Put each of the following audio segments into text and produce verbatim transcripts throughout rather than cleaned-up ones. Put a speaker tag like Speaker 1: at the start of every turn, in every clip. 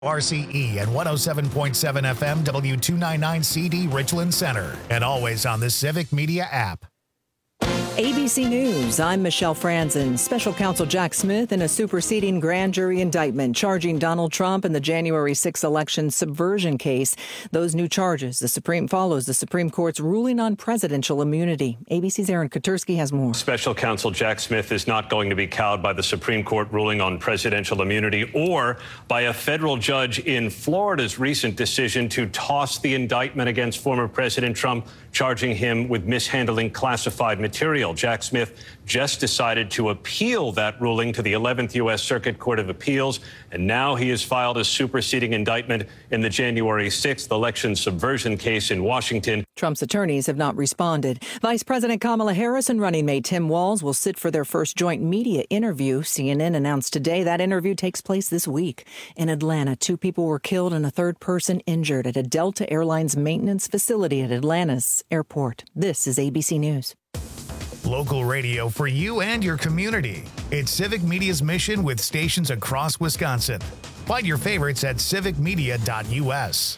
Speaker 1: R C E and one oh seven point seven F M W two ninety-nine C D Richland Center, and always on the Civic Media app.
Speaker 2: A B C News, I'm Michelle Franzen. Special Counsel Jack Smith in a superseding grand jury indictment charging Donald Trump in the January sixth election subversion case. Those new charges, the Supreme follows the Supreme Court's ruling on presidential immunity. A B C's Aaron Katersky has more.
Speaker 3: Special Counsel Jack Smith is not going to be cowed by the Supreme Court ruling on presidential immunity or by a federal judge in Florida's recent decision to toss the indictment against former President Trump, charging him with mishandling classified material. Jack Smith just decided to appeal that ruling to the eleventh U S Circuit Court of Appeals, and now he has filed a superseding indictment in the January sixth election subversion case in Washington.
Speaker 2: Trump's attorneys have not responded. Vice President Kamala Harris and running mate Tim Walz will sit for their first joint media interview. C N N announced today that interview takes place this week. In Atlanta, two people were killed and a third person injured at a Delta Airlines maintenance facility at Atlanta's airport. This is A B C News.
Speaker 1: Local radio for you and your community. It's Civic Media's mission with stations across Wisconsin. Find your favorites at civic media dot U S.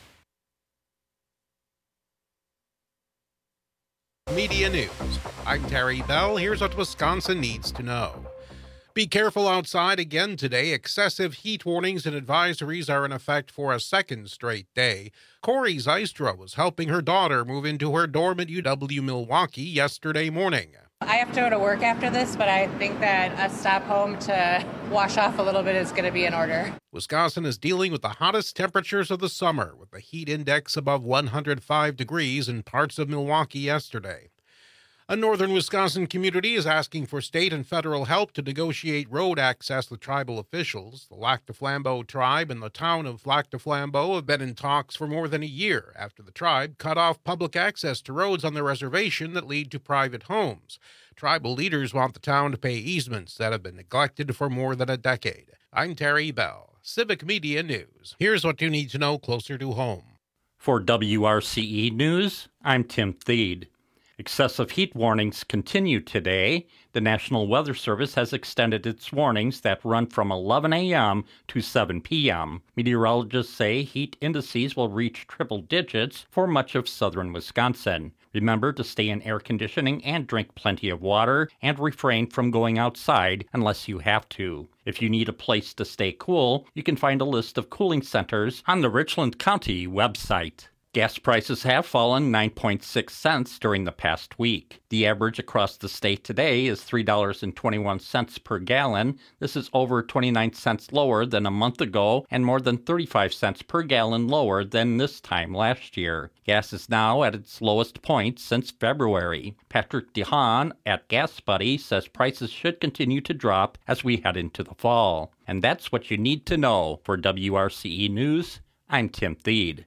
Speaker 4: Media News. I'm Terry Bell. Here's what Wisconsin needs to know. Be careful outside again today. Excessive heat warnings and advisories are in effect for a second straight day. Corey Zystra was helping her daughter move into her dorm at U W-Milwaukee yesterday morning.
Speaker 5: I have to go to work after this, but I think that a stop home to wash off a little bit is going to be in order.
Speaker 4: Wisconsin is dealing with the hottest temperatures of the summer, with the heat index above one hundred five degrees in parts of Milwaukee yesterday. A northern Wisconsin community is asking for state and federal help to negotiate road access with tribal officials. The Lac du Flambeau tribe and the town of Lac du Flambeau have been in talks for more than a year after the tribe cut off public access to roads on their reservation that lead to private homes. Tribal leaders want the town to pay easements that have been neglected for more than a decade. I'm Terry Bell, Civic Media News. Here's what you need to know closer to home.
Speaker 6: For W R C E News, I'm Tim Thede. Excessive heat warnings continue today. The National Weather Service has extended its warnings that run from eleven a.m. to seven p.m. Meteorologists say heat indices will reach triple digits for much of southern Wisconsin. Remember to stay in air conditioning and drink plenty of water, and refrain from going outside unless you have to. If you need a place to stay cool, you can find a list of cooling centers on the Richland County website. Gas prices have fallen nine point six cents during the past week. The average across the state today is three dollars and twenty-one cents per gallon. This is over twenty-nine cents lower than a month ago and more than thirty-five cents per gallon lower than this time last year. Gas is now at its lowest point since February. Patrick DeHaan at Gas Buddy says prices should continue to drop as we head into the fall. And that's what you need to know. For W R C E News, I'm Tim Thede.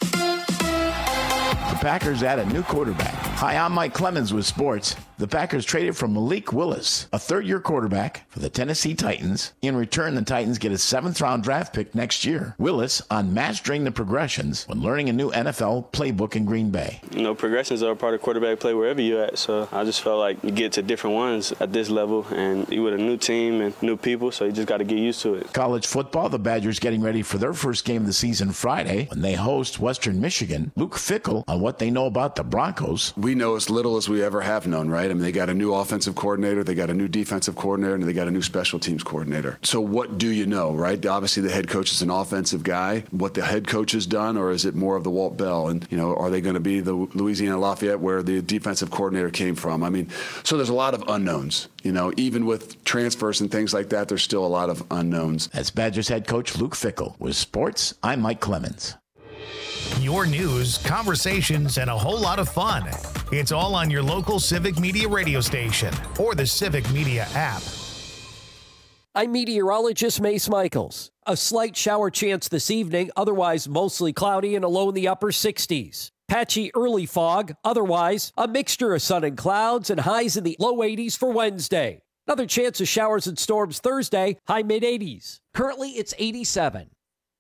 Speaker 7: The Packers add a new quarterback. Hi, I'm Mike Clemens with sports. The Packers traded for Malik Willis, a third-year quarterback for the Tennessee Titans. In return, the Titans get a seventh-round draft pick next year. Willis on mastering the progressions when learning a new N F L playbook in Green Bay.
Speaker 8: You know, progressions are a part of quarterback play wherever you're at, so I just felt like you get to different ones at this level, and you with a new team and new people, so you just got to get used to it.
Speaker 7: College football, the Badgers getting ready for their first game of the season Friday when they host Western Michigan. Luke Fickell on what they know about the Broncos.
Speaker 9: We know as little as we ever have known, right? I mean, they got a new offensive coordinator, they got a new defensive coordinator, and they got a new special teams coordinator. So what do you know, right? Obviously, the head coach is an offensive guy. What the head coach has done, or is it more of the Walt Bell? And, you know, are they going to be the Louisiana Lafayette where the defensive coordinator came from? I mean, so there's a lot of unknowns. You know, even with transfers and things like that, there's still a lot of unknowns.
Speaker 7: That's Badgers head coach Luke Fickell. With sports, I'm Mike Clemens.
Speaker 1: Your news, conversations, and a whole lot of fun. It's all on your local Civic Media radio station or the Civic Media app.
Speaker 10: I'm meteorologist Mace Michaels. A slight shower chance this evening, otherwise mostly cloudy and a low in the upper sixties. Patchy early fog, otherwise a mixture of sun and clouds and highs in the low eighties for Wednesday. Another chance of showers and storms Thursday, high mid-eighties. Currently, it's eighty-seven.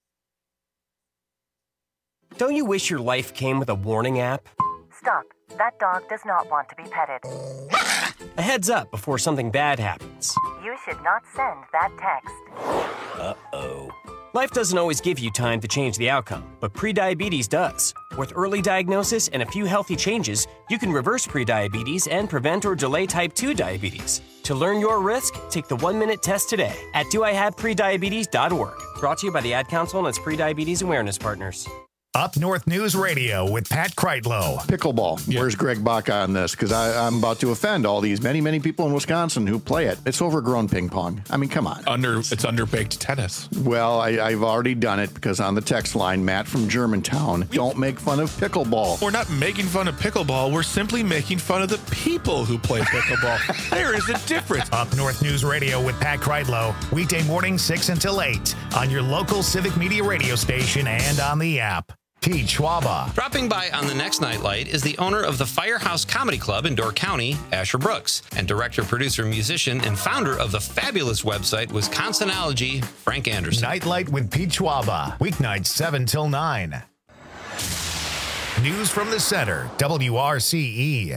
Speaker 11: Don't you wish your life came with a warning app?
Speaker 12: Stop. That dog does not want to be petted.
Speaker 11: A heads up before something bad happens.
Speaker 12: You should not send that text.
Speaker 11: Uh-oh. Life doesn't always give you time to change the outcome, but prediabetes does. With early diagnosis and a few healthy changes, you can reverse prediabetes and prevent or delay type two diabetes. To learn your risk, take the one-minute test today at do I have prediabetes dot org. Brought to you by the Ad Council and its prediabetes awareness partners.
Speaker 1: Up North News Radio with Pat Kreitlow.
Speaker 13: Pickleball. Yeah. Where's Greg Bach on this? Because I'm about to offend all these many, many people in Wisconsin who play it. It's overgrown ping pong. I mean, come on.
Speaker 14: Under It's underbaked tennis.
Speaker 13: Well, I, I've already done it because on the text line, Matt from Germantown, don't make fun of pickleball.
Speaker 14: We're not making fun of pickleball. We're simply making fun of the people who play pickleball. There is a difference.
Speaker 1: Up North News Radio with Pat Kreitlow. Weekday morning, six until eight on your local Civic Media radio station and on the app. Pete Schwaba.
Speaker 15: Dropping by on the next Nightlight is the owner of the Firehouse Comedy Club in Door County, Asher Brooks, and director, producer, musician, and founder of the fabulous website Wisconsinology, Frank Anderson.
Speaker 1: Nightlight with Pete Schwaba. Weeknights seven till nine. News from the center, W R C E.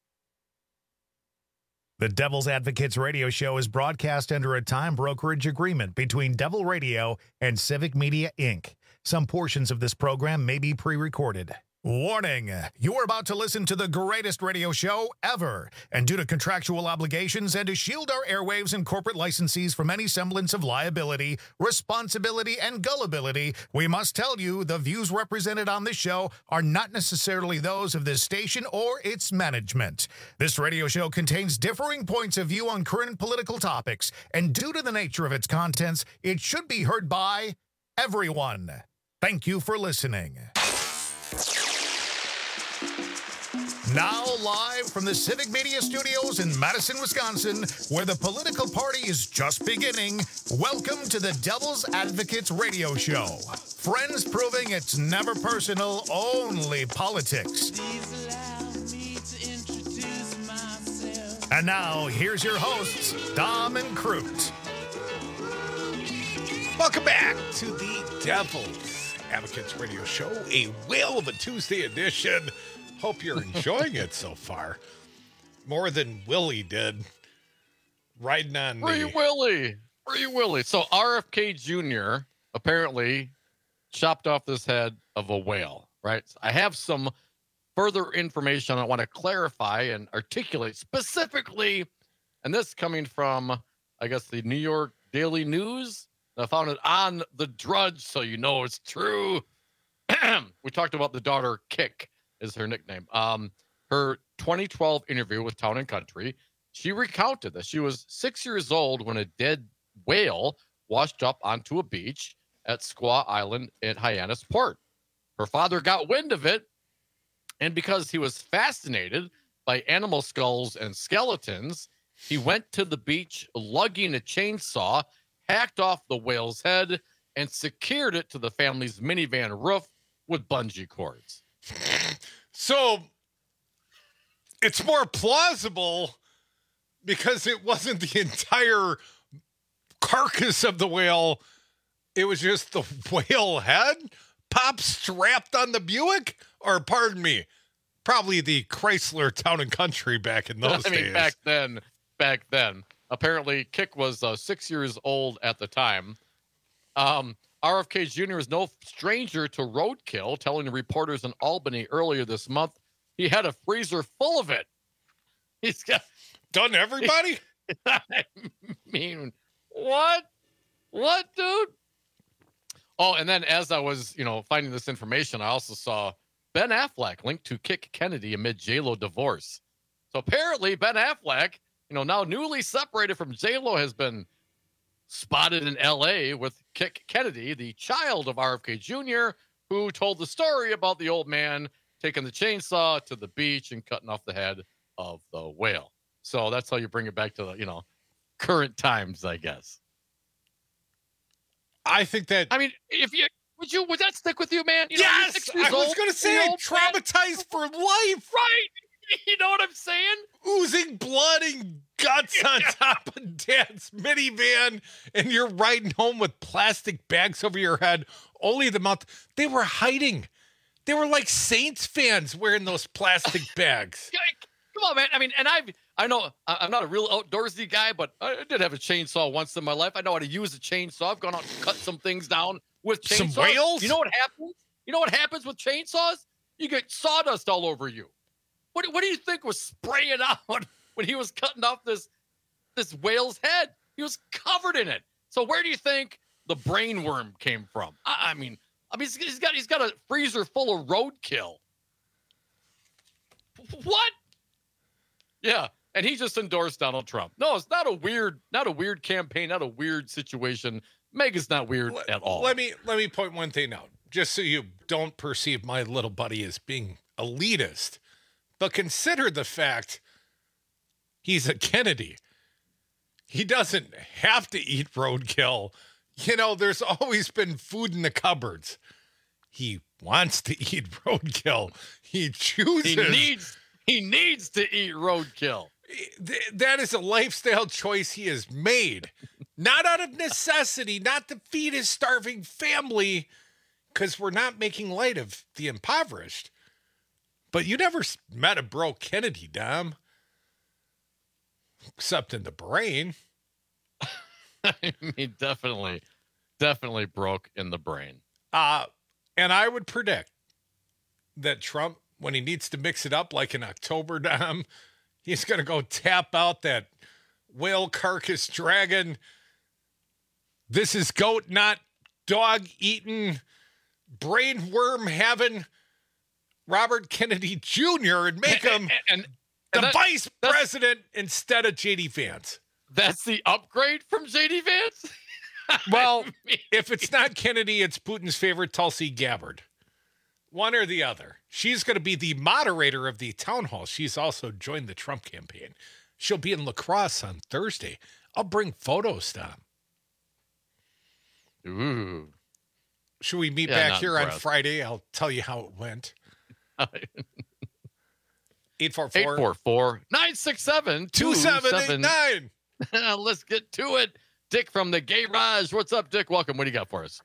Speaker 1: The Devil's Advocates radio show is broadcast under a time brokerage agreement between Devil Radio and Civic Media, Incorporated. Some portions of this program may be pre-recorded. Warning, you are about to listen to the greatest radio show ever. And due to contractual obligations and to shield our airwaves and corporate licensees from any semblance of liability, responsibility, and gullibility, we must tell you the views represented on this show are not necessarily those of this station or its management. This radio show contains differing points of view on current political topics, and due to the nature of its contents, it should be heard by everyone. Thank you for listening. Now live from the Civic Media Studios in Madison, Wisconsin, where the political party is just beginning, welcome to the Devil's Advocates radio show. Friends proving it's never personal, only politics. And now, here's your hosts, Dom and Crute.
Speaker 4: Welcome back to the Devil's Advocates radio show, a whale of a Tuesday edition. Hope you're enjoying it so far. More than Willie did. Riding on
Speaker 16: Free
Speaker 4: the...
Speaker 16: Willie. Free Willie. So R F K Junior apparently chopped off this head of a whale, right? I have some further information I want to clarify and articulate specifically, and this coming from, I guess, the New York Daily News. I found it on The Drudge, so you know it's true. We talked about the daughter, Kick, is her nickname. Um, her twenty twelve interview with Town and Country, she recounted that she was six years old when a dead whale washed up onto a beach at Squaw Island at Hyannis Port. Her father got wind of it, and because he was fascinated by animal skulls and skeletons, he went to the beach lugging a chainsaw, hacked off the whale's head, and secured it to the family's minivan roof with bungee cords.
Speaker 4: So it's more plausible because it wasn't the entire carcass of the whale. It was just the whale head pop strapped on the Buick, or pardon me, probably the Chrysler Town and Country back in those
Speaker 16: I mean,
Speaker 4: days.
Speaker 16: back then, back then. Apparently, Kick was uh, six years old at the time. Um, R F K Junior is no stranger to roadkill, telling reporters in Albany earlier this month he had a freezer full of it. He's got
Speaker 4: done everybody.
Speaker 16: I mean, what? What, dude? Oh, and then as I was, you know, finding this information, I also saw Ben Affleck linked to Kick Kennedy amid J-Lo divorce. So apparently, Ben Affleck, you know, now newly separated from J-Lo, has been spotted in L A with Kick Kennedy, the child of R F K Junior, who told the story about the old man taking the chainsaw to the beach and cutting off the head of the whale. So that's how you bring it back to the, you know, current times, I guess.
Speaker 4: I think that...
Speaker 16: I mean, if you... Would you? Would that stick with you, man? You know,
Speaker 4: yes!
Speaker 16: six years
Speaker 4: I was
Speaker 16: old,
Speaker 4: going to say, traumatized man. for life!
Speaker 16: Right! You know what I'm saying?
Speaker 4: Oozing blood and guts on top of Dad's minivan, and you're riding home with plastic bags over your head. Only the mouth. They were hiding. They were like Saints fans wearing those plastic bags.
Speaker 16: Come on, man. I mean, and I've, I know I'm not a real outdoorsy guy, but I did have a chainsaw once in my life. I know how to use a chainsaw. I've gone out and cut some things down with chainsaws.
Speaker 14: Some whales?
Speaker 16: You know what happens? You know what happens with chainsaws? You get sawdust all over you. What, what do you think was spraying out when he was cutting off this, this whale's head? He was covered in it. So where do you think the brain worm came from? I, I mean, I mean, he's got he's got a freezer full of roadkill. What? Yeah, and he just endorsed Donald Trump. No, it's not a weird, not a weird campaign, not a weird situation. Mega's not weird
Speaker 14: let,
Speaker 16: at all.
Speaker 14: Let me let me point one thing out, just so you don't perceive my little buddy as being elitist, but consider the fact he's a Kennedy. He doesn't have to eat roadkill. You know, there's always been food in the cupboards. He wants to eat roadkill. He chooses.
Speaker 16: He needs. He needs to eat roadkill.
Speaker 14: That is a lifestyle choice he has made, not out of necessity, not to feed his starving family, because we're not making light of the impoverished. But you never met a broke Kennedy, Dom, except in the brain.
Speaker 16: I mean, definitely, definitely broke in the brain.
Speaker 14: Uh, and I would predict that Trump, when he needs to mix it up like in October, Dom, he's going to go tap out that whale carcass dragon. This is goat, not dog eating, brain worm having Robert Kennedy Junior and make him
Speaker 16: and, and,
Speaker 14: the
Speaker 16: and that,
Speaker 14: vice president instead of J D Vance.
Speaker 16: That's the upgrade from J D Vance?
Speaker 14: Well, if it's not Kennedy, it's Putin's favorite Tulsi Gabbard. One or the other. She's going to be the moderator of the town hall. She's also joined the Trump campaign. She'll be in La Crosse on Thursday. I'll bring photos, Tom.
Speaker 16: Ooh.
Speaker 14: Should we meet
Speaker 16: Yeah,
Speaker 14: back here
Speaker 16: impressed.
Speaker 14: on Friday? I'll tell you how it went. eight four four
Speaker 16: eight four four nine six seven
Speaker 14: two seven eight nine
Speaker 16: Let's get to it. Dick from the Garage. What's up, Dick? Welcome. What do you got for us?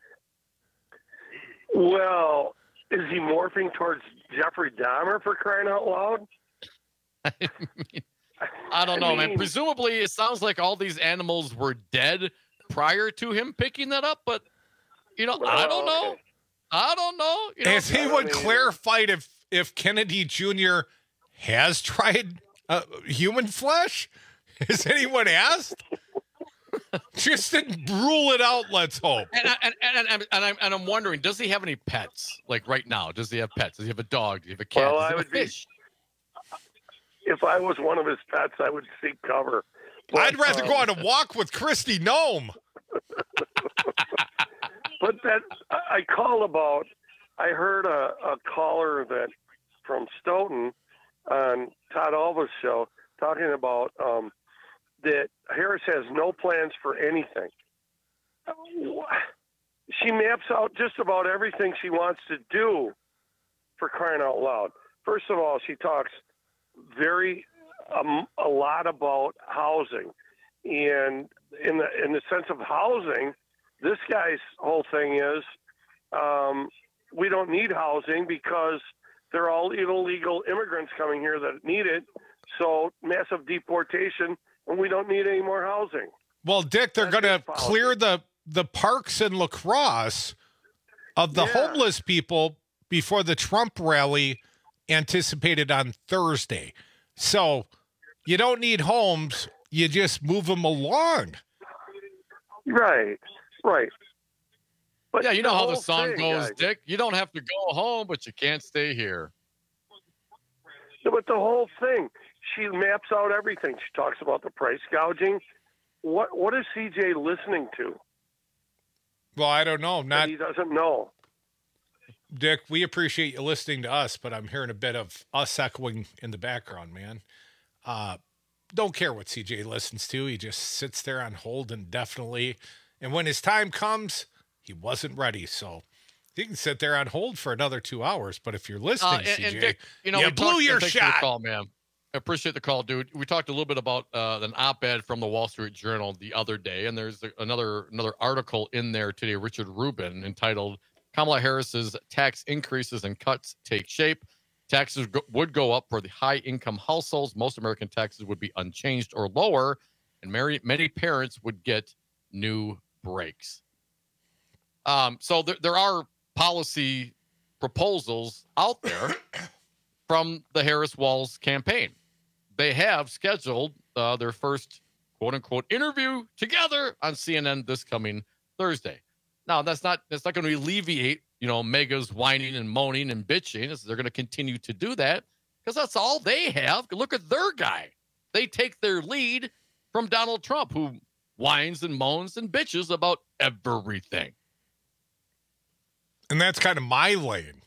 Speaker 17: Well, is he morphing towards Jeffrey Dahmer, for crying out loud?
Speaker 16: I, mean, I don't know,
Speaker 17: I mean,
Speaker 16: man. Presumably, it sounds like all these animals were dead prior to him picking that up, but, you know,
Speaker 17: well,
Speaker 16: I don't know.
Speaker 17: okay.
Speaker 16: I don't know. You know
Speaker 14: Has anyone clarified if, if Kennedy Junior has tried uh, human flesh? Has anyone asked? Just didn't rule it out, let's hope.
Speaker 16: And, I, and, and, and, and, I'm, and I'm wondering, does he have any pets? Like right now, does he have pets? Does he have a dog? Does he have a cat?
Speaker 17: Well,
Speaker 16: does he
Speaker 17: I
Speaker 16: have
Speaker 17: would
Speaker 16: a fish?
Speaker 17: Be, if I was one of his pets, I would seek cover. But,
Speaker 14: I'd rather
Speaker 17: um,
Speaker 14: go on a walk with Christy Nome.
Speaker 17: But that I I called about. I heard a, a caller that from Stoughton on Todd Alva's show talking about um, that Harris has no plans for anything. She maps out just about everything she wants to do, for crying out loud. First of all, she talks very um, a lot about housing, and in the in the sense of housing, this guy's whole thing is um, we don't need housing because they're all illegal immigrants coming here that need it. So massive deportation, and we don't need any more housing.
Speaker 14: Well, Dick, they're going to clear the, the parks in La Crosse of the
Speaker 17: Yeah.
Speaker 14: homeless people before the Trump rally anticipated on Thursday. So you don't need homes. You just move them along.
Speaker 17: Right, right. But
Speaker 16: Yeah, you know
Speaker 17: the
Speaker 16: how the
Speaker 17: whole
Speaker 16: song
Speaker 17: thing,
Speaker 16: goes,
Speaker 17: guys-
Speaker 16: Dick. You don't have to go home, but you can't stay here.
Speaker 17: But the whole thing, she maps out everything. She talks about the price gouging. What what is C J listening to?
Speaker 14: Well, I don't know.
Speaker 17: That
Speaker 14: Not
Speaker 17: he doesn't know.
Speaker 14: Dick, we appreciate you listening to us, but I'm hearing a bit of us echoing in the background, man. Uh, don't care what C J listens to. He just sits there on hold indefinitely. And when his time comes, he wasn't ready. So he can sit there on hold for another two hours. But if you're listening,
Speaker 16: Uh, and,
Speaker 14: C J,
Speaker 16: and Dick, you know,
Speaker 14: you
Speaker 16: we
Speaker 14: blew
Speaker 16: talked-
Speaker 14: your
Speaker 16: and thanks for the
Speaker 14: shot.
Speaker 16: call, man. I appreciate the call, dude. We talked a little bit about uh, an op-ed from the Wall Street Journal the other day, and there's another another article in there today, Richard Rubin, entitled "Kamala Harris's Tax Increases and Cuts Take Shape." Taxes go- would go up for the high-income households. Most American taxes would be unchanged or lower, and many, many parents would get new brakes. Um, so there, there are policy proposals out there from the Harris-Walz campaign. They have scheduled uh, their first quote-unquote interview together on C N N this coming Thursday. Now, that's not that's not going to alleviate, you know, Mega's whining and moaning and bitching. They're going to continue to do that because that's all they have. Look at their guy. They take their lead from Donald Trump, who whines and moans and bitches about everything.
Speaker 14: And that's kind of my lane.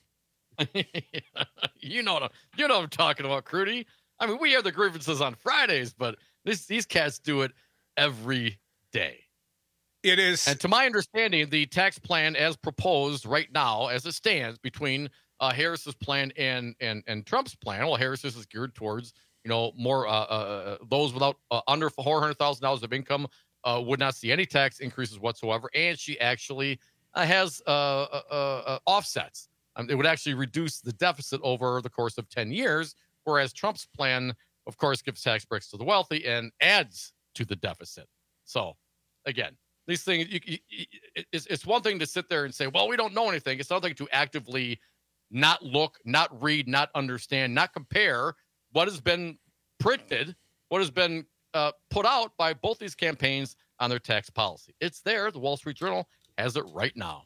Speaker 16: you know what I'm, you know what I'm talking about, Crudy. I mean, we have the grievances on Fridays, but this, these cats do it every day.
Speaker 14: It is.
Speaker 16: And to my understanding, the tax plan as proposed right now, as it stands between uh, Harris's plan and, and, and Trump's plan, well, Harris's is geared towards, you know, more uh, uh, those without uh, under four hundred thousand dollars of income uh, would not see any tax increases whatsoever. And she actually uh, has uh, uh, uh, offsets. Um, it would actually reduce the deficit over the course of ten years, whereas Trump's plan, of course, gives tax breaks to the wealthy and adds to the deficit. So, again, these things, you, you, it's, it's one thing to sit there and say, well, we don't know anything. It's another thing to actively not look, not read, not understand, not compare what has been printed, what has been uh, put out by both these campaigns on their tax policy. It's there. The Wall Street Journal has it right now.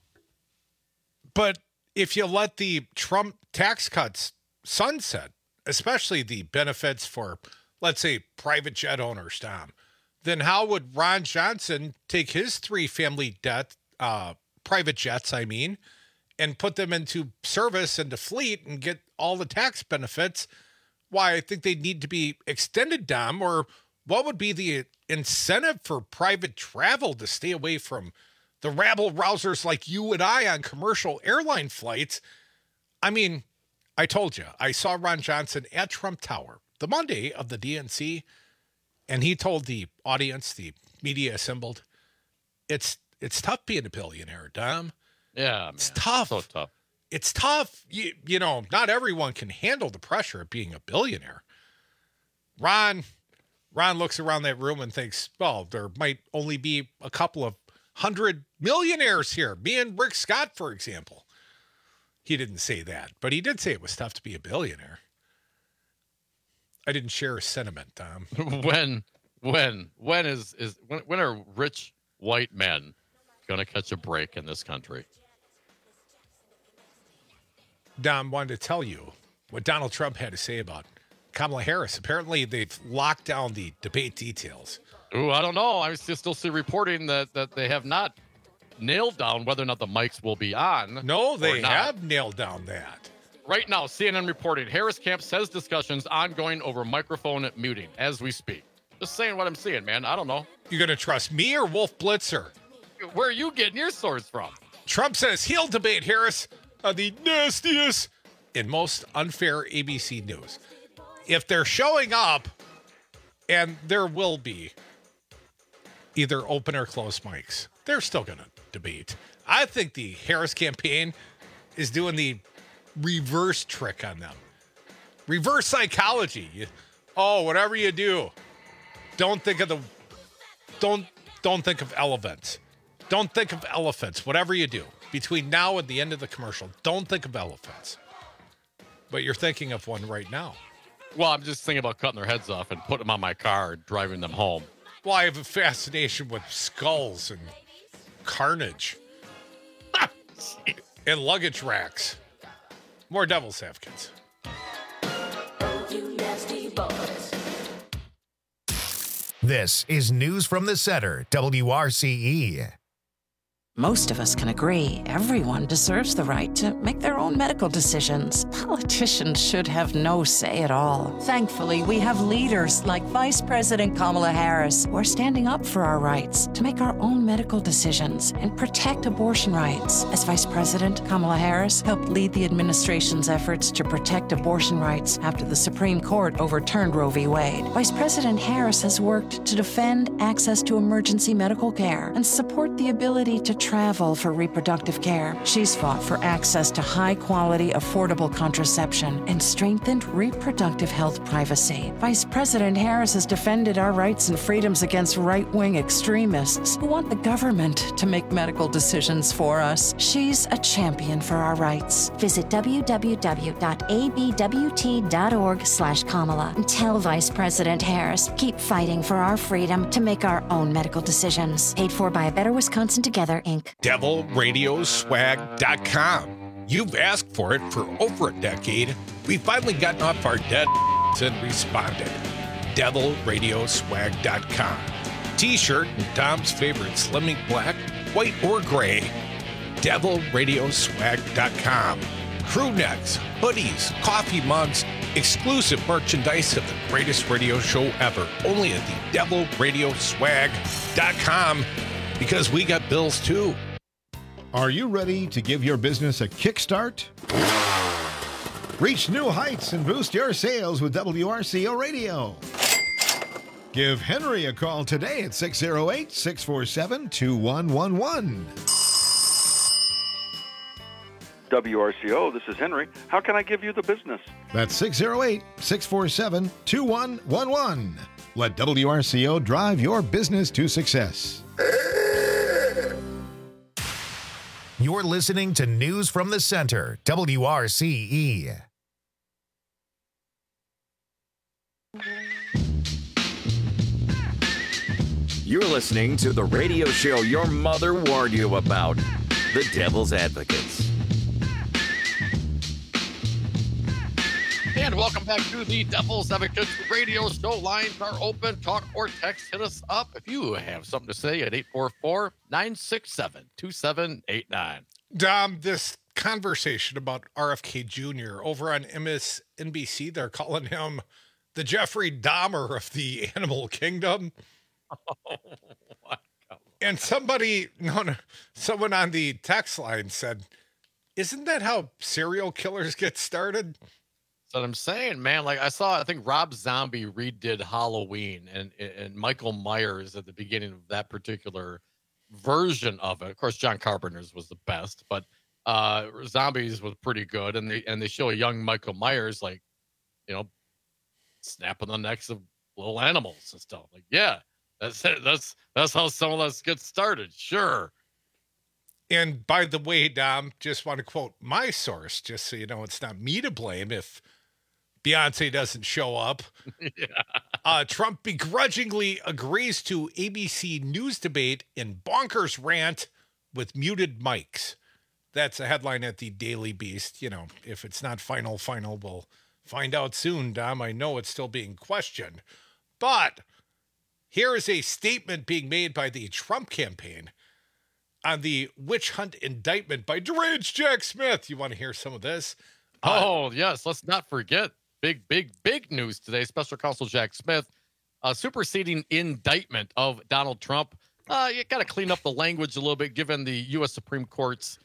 Speaker 14: But if you let the Trump tax cuts sunset, especially the benefits for, let's say, private jet owners, Tom, then how would Ron Johnson take his three family debt, uh, private jets, I mean, and put them into service and to fleet and get all the tax benefits? Why, I think they need to be extended, Dom, or what would be the incentive for private travel to stay away from the rabble-rousers like you and I on commercial airline flights? I mean, I told you, I saw Ron Johnson at Trump Tower the Monday of the D N C, and he told the audience, the media assembled, it's it's tough being a billionaire, Dom.
Speaker 16: Yeah, man.
Speaker 14: It's tough.
Speaker 16: So tough.
Speaker 14: It's tough. You, you know, not everyone can handle the pressure of being a billionaire. Ron, Ron looks around that room and thinks, well, there might only be a couple of hundred millionaires here. Me and Rick Scott, for example. He didn't say that, but he did say it was tough to be a billionaire. I didn't share his sentiment, Tom.
Speaker 16: when, when, when is, is, when, when are rich white men going to catch a break in this country?
Speaker 14: Dom wanted to tell you what Donald Trump had to say about Kamala Harris. Apparently, they've locked down the debate details.
Speaker 16: Ooh, I don't know. I still, still see reporting that, that they have not nailed down whether or not the mics will be on.
Speaker 14: No, they have nailed down that.
Speaker 16: Right now, C N N reporting, Harris camp says discussions ongoing over microphone muting as we speak. Just saying what I'm seeing, man. I don't know.
Speaker 14: You going to trust me or Wolf Blitzer?
Speaker 16: Where are you getting your source from?
Speaker 14: Trump says he'll debate Harris on the nastiest and most unfair A B C news. If they're showing up, and there will be either open or closed mics, they're still going to debate. I think the Harris campaign is doing the reverse trick on them. Reverse psychology. You, oh, whatever you do, don't think of the don't don't think of elephants. Don't think of elephants. Whatever you do between now and the end of the commercial, don't think of elephants. But you're thinking of one right now.
Speaker 16: Well, I'm just thinking about cutting their heads off and putting them on my car and driving them home.
Speaker 14: Well, I have a fascination with skulls and carnage and luggage racks. More devil's advocates.
Speaker 18: Oh, you nasty boys.
Speaker 1: This is News from the Center, W R C E.
Speaker 2: Most of us can agree everyone deserves the right to make their own medical decisions. Politicians should have no say at all. Thankfully, we have leaders like Vice President Kamala Harris who are standing up for our rights to make our own medical decisions and protect abortion rights. As Vice President, Kamala Harris helped lead the administration's efforts to protect abortion rights after the Supreme Court overturned Roe v. Wade. Vice President Harris has worked to defend access to emergency medical care and support the ability to
Speaker 19: travel for reproductive care. She's fought for access to high-quality, affordable contraception and strengthened reproductive health privacy. Vice President Harris has defended our rights and freedoms against right-wing extremists who want the government to make medical decisions for us. She's a champion for our rights.
Speaker 20: Visit w w w dot a b w t dot org slash Kamala and tell Vice President Harris, keep fighting for our freedom to make our own medical decisions. Paid for by a Better Wisconsin Together, Incorporated.
Speaker 14: devil radio swag dot com. You've asked for it for over a decade. We've finally gotten off our dead and responded. devil radio swag dot com. T-shirt and Tom's favorite Slimming Black, white or gray. devil radio swag dot com. Crew necks, hoodies, coffee mugs, exclusive merchandise of the greatest radio show ever. Only at the devil radio swag dot com, because we got bills too.
Speaker 21: Are you ready to give your business a kickstart? Reach new heights and boost your sales with W R C O Radio. Give Henry a call today at six oh eight, six four seven, two one one one.
Speaker 22: W R C O, this is Henry. How can I give you the business?
Speaker 21: That's six oh eight, six four seven, two one one one. Let W R C O drive your business to success.
Speaker 1: You're listening to News from the Center, W R C E.
Speaker 23: You're listening to the radio show your mother warned you about, The Devil's Advocates.
Speaker 16: And welcome back to the Devil's Advocates radio show. Lines are open. Talk or text. Hit us up if you have something to say at eight four four, nine six seven, two seven eight nine.
Speaker 14: Dom, this conversation about R F K Junior over on M S N B C, they're calling him the Jeffrey Dahmer of the animal kingdom.
Speaker 16: Oh, my God.
Speaker 14: And somebody, no, no, someone on the text line said, isn't that how serial killers get started?
Speaker 16: That's what I'm saying, man. Like I saw, I think Rob Zombie redid Halloween, and and Michael Myers at the beginning of that particular version of it. Of course, John Carpenter's was the best, but uh, Zombies was pretty good. And they and they show a young Michael Myers, like, you know, snapping the necks of little animals and stuff. Like, yeah, that's it. That's that's how some of us get started. Sure.
Speaker 14: And by the way, Dom, just want to quote my source, just so you know it's not me to blame if Beyonce doesn't show up.
Speaker 16: Yeah.
Speaker 14: Uh, Trump begrudgingly agrees to A B C News debate in bonkers rant with muted mics. That's a headline at the Daily Beast. You know, if it's not final, final, we'll find out soon, Dom. I know it's still being questioned. But here is a statement being made by the Trump campaign on the witch hunt indictment by deranged Jack Smith. You want to hear some of this?
Speaker 16: Uh, oh, yes. Let's not forget. Big, big, big news today. Special Counsel Jack Smith, uh, superseding indictment of Donald Trump. Uh, you got to clean up the language a little bit, given the U S Supreme Court's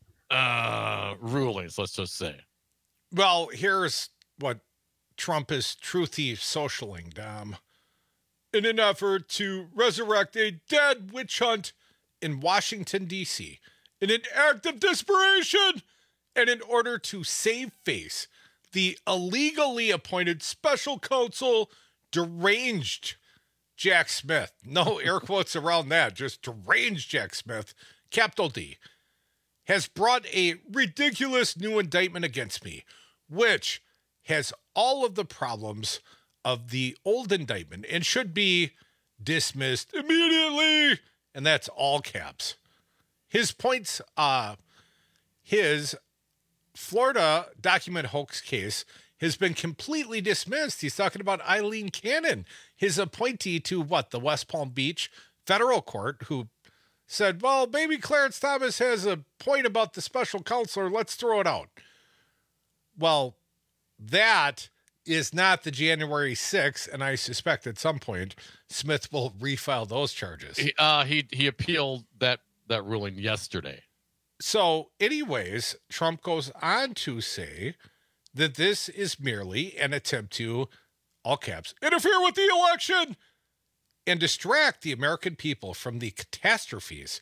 Speaker 16: uh, rulings, let's just say.
Speaker 14: Well, here's what Trump is truthy socialing, Dom. In an effort to resurrect a dead witch hunt in Washington, D C, in an act of desperation, and in order to save face, the illegally appointed special counsel deranged Jack Smith. No air quotes around that, just deranged Jack Smith, capital D, has brought a ridiculous new indictment against me, which has all of the problems of the old indictment and should be dismissed immediately. And that's all caps. His points, uh, his Florida document hoax case has been completely dismissed. He's talking about Eileen Cannon, his appointee to what, the West Palm Beach federal court, who said, well, maybe Clarence Thomas has a point about the special counselor. Let's throw it out. Well, that is not the January sixth, and I suspect at some point Smith will refile those charges.
Speaker 16: He, uh, he, he appealed that, that ruling yesterday.
Speaker 14: So anyways, Trump goes on to say that this is merely an attempt to, all caps, interfere with the election and distract the American people from the catastrophes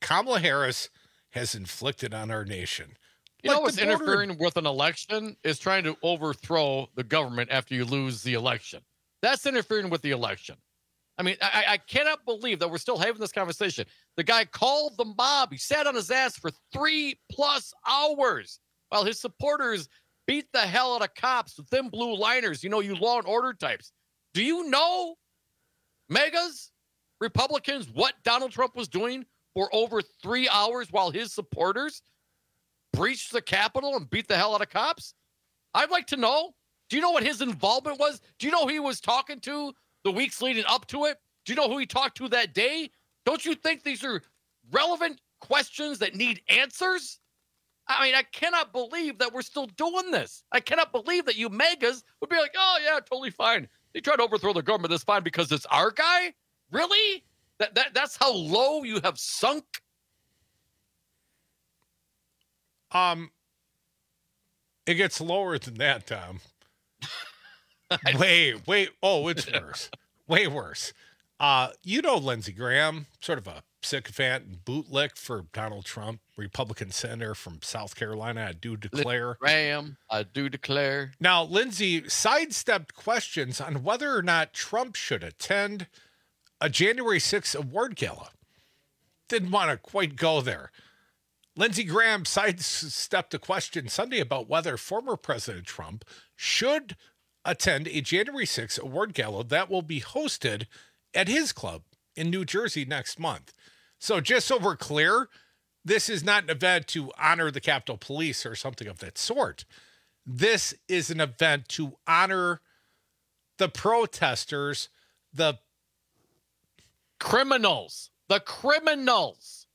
Speaker 14: Kamala Harris has inflicted on our nation.
Speaker 16: You
Speaker 14: Like
Speaker 16: know what's
Speaker 14: the border-
Speaker 16: interfering with an election is trying to overthrow the government after you lose the election. That's interfering with the election. I mean, I, I cannot believe that we're still having this conversation. The guy called the mob. He sat on his ass for three plus hours while his supporters beat the hell out of cops with thin blue liners, you know, you law and order types. Do you know, megas, Republicans, what Donald Trump was doing for over three hours while his supporters breached the Capitol and beat the hell out of cops? I'd like to know. Do you know what his involvement was? Do you know who he was talking to the weeks leading up to it? Do you know who he talked to that day? Don't you think these are relevant questions that need answers? I mean, I cannot believe that we're still doing this. I cannot believe that you megas would be like, oh, yeah, totally fine. They tried to overthrow the government. That's fine because it's our guy? Really? That, that That's how low you have sunk?
Speaker 14: Um, it gets lower than that, Tom. Way, way, oh, it's worse. Way worse. Uh, you know Lindsey Graham, sort of a sycophant and bootlick for Donald Trump, Republican senator from South Carolina, I do declare.
Speaker 16: Graham, I do declare.
Speaker 14: Now, Lindsey sidestepped questions on whether or not Trump should attend a January sixth award gala. Didn't want to quite go there. Lindsey Graham sidestepped a question Sunday about whether former President Trump should attend a January sixth award gala that will be hosted at his club in New Jersey next month. So just so we're clear, this is not an event to honor the Capitol Police or something of that sort. This is an event to honor the protesters, the
Speaker 16: criminals, the criminals.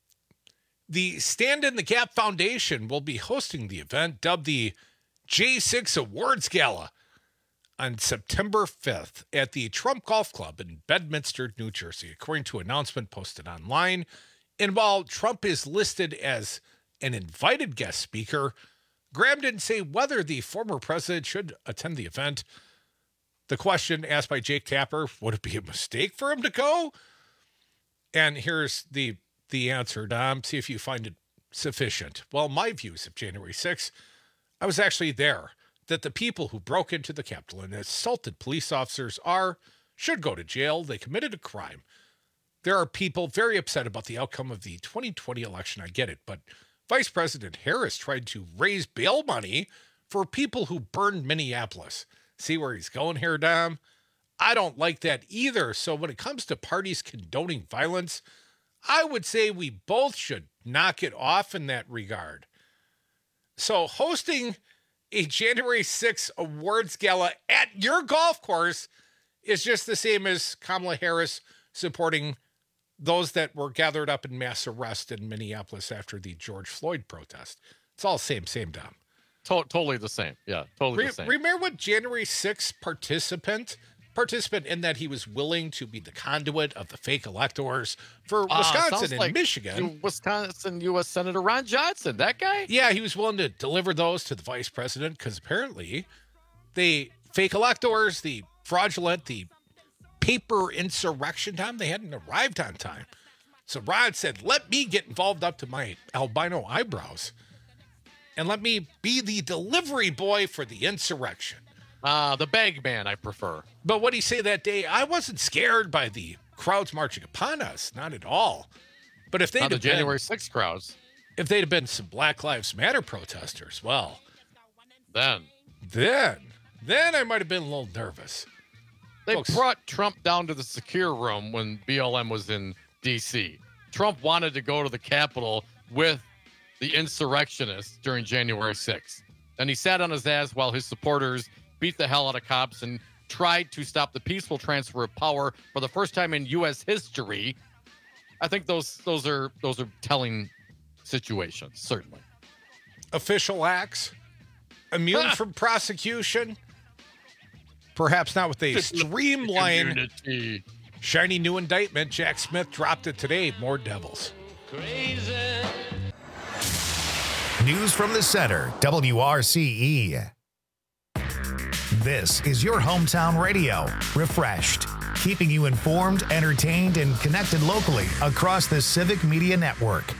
Speaker 14: The Stand in the Gap Foundation will be hosting the event dubbed the J six Awards Gala on September fifth at the Trump Golf Club in Bedminster, New Jersey, according to an announcement posted online. And while Trump is listed as an invited guest speaker, Graham didn't say whether the former president should attend the event. The question asked by Jake Tapper, would it be a mistake for him to go? And here's the, the answer, Dom. See if you find it sufficient. Well, my views of January sixth, I was actually there. That the people who broke into the Capitol and assaulted police officers are, should go to jail. They committed a crime. There are people very upset about the outcome of the twenty twenty election. I get it. But Vice President Harris tried to raise bail money for people who burned Minneapolis. See where he's going here, Dom? I don't like that either. So when it comes to parties condoning violence, I would say we both should knock it off in that regard. So hosting a January sixth awards gala at your golf course is just the same as Kamala Harris supporting those that were gathered up in mass arrest in Minneapolis after the George Floyd protest. It's all same, same, Dom.
Speaker 16: To- totally the same. Yeah, totally
Speaker 14: Re-
Speaker 16: the same.
Speaker 14: Remember what January sixth participant, participant in that he was willing to be the conduit of the fake electors for
Speaker 16: Uh,
Speaker 14: Wisconsin
Speaker 16: sounds
Speaker 14: and
Speaker 16: like
Speaker 14: Michigan.
Speaker 16: you- Wisconsin U S Senator Ron Johnson, that guy?
Speaker 14: Yeah, he was willing to deliver those to the vice president because apparently the fake electors, the fraudulent, the paper insurrection time, they hadn't arrived on time. So Ron said, let me get involved up to my albino eyebrows and let me be the delivery boy for the insurrection.
Speaker 16: Uh, the bag man, I prefer.
Speaker 14: But what did he say that day? I wasn't scared by the crowds marching upon us, not at all. But if they'd
Speaker 16: Not the
Speaker 14: have been,
Speaker 16: January sixth crowds,
Speaker 14: if they'd have been some Black Lives Matter protesters, well,
Speaker 16: then
Speaker 14: then, then I might have been a little nervous.
Speaker 16: they
Speaker 14: Folks.
Speaker 16: brought Trump down to the secure room when B L M was in D C. Trump wanted to go to the Capitol with the insurrectionists during January sixth. And he sat on his ass while his supporters beat the hell out of cops and tried to stop the peaceful transfer of power for the first time in U S history. I think those those are those are telling situations, certainly.
Speaker 14: Official acts, immune from prosecution, perhaps not with a streamlined,
Speaker 16: Immunity.
Speaker 14: shiny new indictment. Jack Smith dropped it today. More devils.
Speaker 1: News from the center, W R C E. This is your hometown radio, refreshed. keeping you informed, entertained, and connected locally across the Civic Media Network.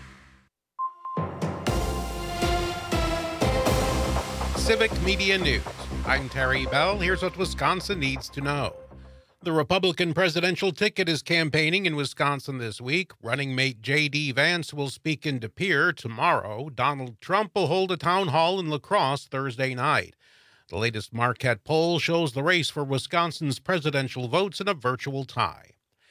Speaker 4: Civic Media News. I'm Terry Bell. Here's what Wisconsin needs to know. The Republican presidential ticket is campaigning in Wisconsin this week. Running mate J D. Vance will speak in De Pere tomorrow. Donald Trump will hold a town hall in La Crosse Thursday night. The latest Marquette poll shows the race for Wisconsin's presidential votes in a virtual tie.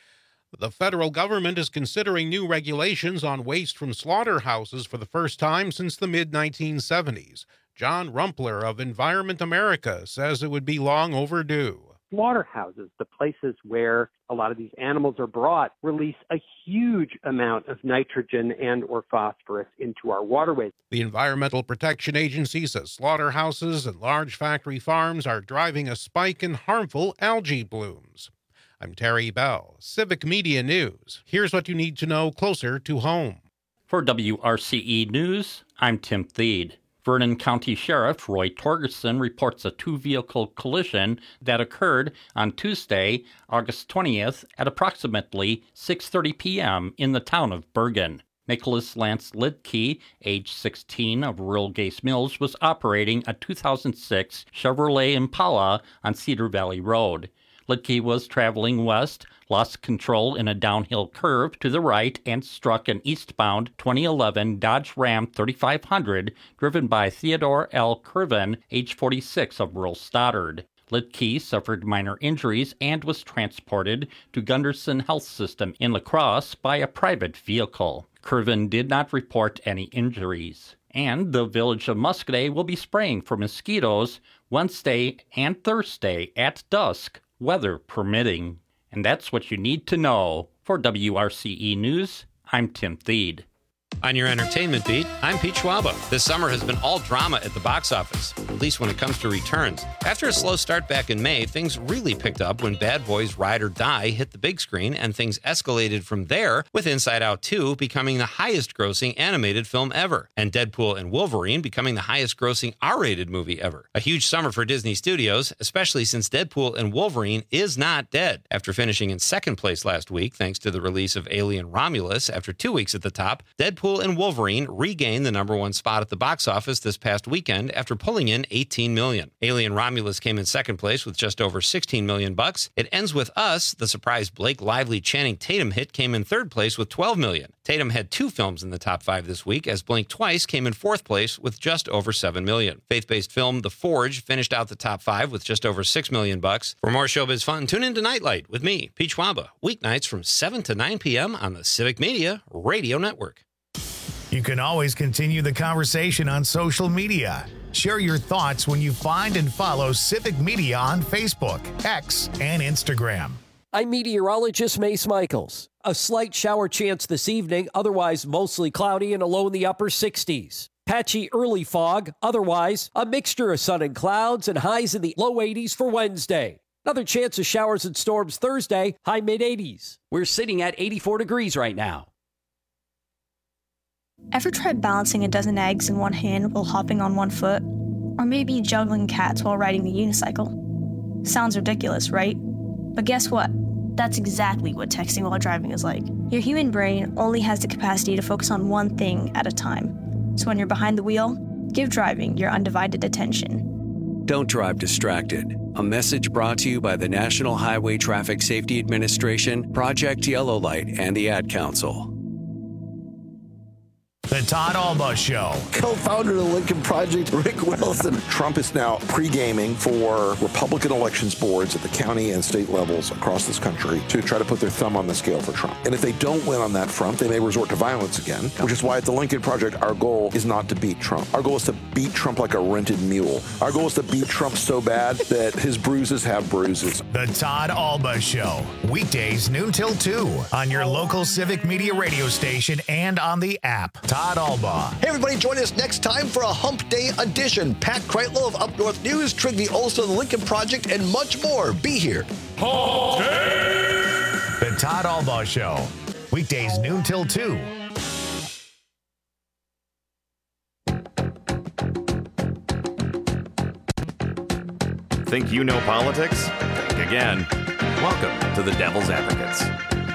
Speaker 4: The federal government is considering new regulations on waste from slaughterhouses for the first time since the mid nineteen seventies. John Rumpler of Environment America says it would be long overdue.
Speaker 3: Slaughterhouses, the places where a lot of these animals are brought, release a huge amount of nitrogen and or phosphorus into our waterways.
Speaker 4: The Environmental Protection Agency says slaughterhouses and large factory farms are driving a spike in harmful algae blooms. I'm Terry Bell, Civic Media News. Here's what you need to know closer to home.
Speaker 5: For W R C E News, I'm Tim Thede. Vernon County Sheriff Roy Torgerson reports a two-vehicle collision that occurred on Tuesday, August twentieth, at approximately six thirty p.m. in the town of Bergen. Nicholas Lance Lidke, age sixteen, of rural Gase Mills, was operating a two thousand six Chevrolet Impala on Cedar Valley Road. Lidke was traveling west, lost control in a downhill curve to the right, and struck an eastbound twenty eleven Dodge Ram thirty-five hundred driven by Theodore L. Curvin, age forty-six, of rural Stoddard. Lidke suffered minor injuries and was transported to Gunderson Health System in La Crosse by a private vehicle. Curvin did not report any injuries. And the village of Muscadet will be spraying for mosquitoes Wednesday and Thursday at dusk, weather permitting. And that's what you need to know. For W R C E News, I'm Tim Thede.
Speaker 15: On your entertainment beat, I'm Pete Schwaba. This summer has been all drama at the box office, at least when it comes to returns. After a slow start back in May, things really picked up when Bad Boys Ride or Die hit the big screen, and things escalated from there, with Inside Out two becoming the highest-grossing animated film ever, and Deadpool and Wolverine becoming the highest-grossing R-rated movie ever. A huge summer for Disney Studios, especially since Deadpool and Wolverine is not dead. After finishing in second place last week, thanks to the release of Alien Romulus, after two weeks at the top, Deadpool and Wolverine regained the number one spot at the box office this past weekend after pulling in eighteen million dollars. Alien Romulus came in second place with just over sixteen million bucks. It Ends With Us, the surprise Blake Lively Channing Tatum hit, came in third place with twelve million dollars. Tatum had two films in the top five this week, as Blink Twice came in fourth place with just over seven million dollars. Faith-based film The Forge finished out the top five with just over six million bucks. For more showbiz fun, tune in to Nightlight with me, Pete Schwaba, weeknights from seven to nine p.m. on the Civic Media Radio Network.
Speaker 1: You can always continue the conversation on social media. Share your thoughts when you find and follow Civic Media on Facebook, X, and Instagram.
Speaker 10: I'm meteorologist Mace Michaels. A slight shower chance this evening, otherwise mostly cloudy and a low in the upper sixties. Patchy early fog, otherwise a mixture of sun and clouds, and highs in the low eighties for Wednesday. Another chance of showers and storms Thursday, high mid eighties.
Speaker 6: We're sitting at eighty-four degrees right now.
Speaker 24: Ever tried balancing a dozen eggs in one hand while hopping on one foot? Or maybe juggling cats while riding a unicycle? Sounds ridiculous, right? But guess what? That's exactly what texting while driving is like. Your human brain only has the capacity to focus on one thing at a time. So when you're behind the wheel, give driving your undivided attention.
Speaker 25: Don't drive distracted. A message brought to you by the National Highway Traffic Safety Administration, Project Yellow Light, and the Ad Council.
Speaker 1: The Todd Alba Show.
Speaker 26: Co-founder of the Lincoln Project, Rick Wilson.
Speaker 27: Trump is now pre-gaming for Republican elections boards at the county and state levels across this country to try to put their thumb on the scale for Trump. And if they don't win on that front, they may resort to violence again, which is why at the Lincoln Project, our goal is not to beat Trump. Our goal is to beat Trump like a rented mule. Our goal is to beat Trump so bad that his bruises have bruises.
Speaker 1: The Todd Alba Show. Weekdays noon till two on your local Civic Media radio station and on the app. Todd Alba.
Speaker 28: Hey everybody, join us next time for a Hump Day edition. Pat Kreitlow of Up North News, Trygve Olson of the Lincoln Project, and much more. Be here.
Speaker 1: Hump Day! The Todd Alba Show. Weekdays noon till two.
Speaker 23: Think you know politics? Think again. Welcome to the Devil's Advocates.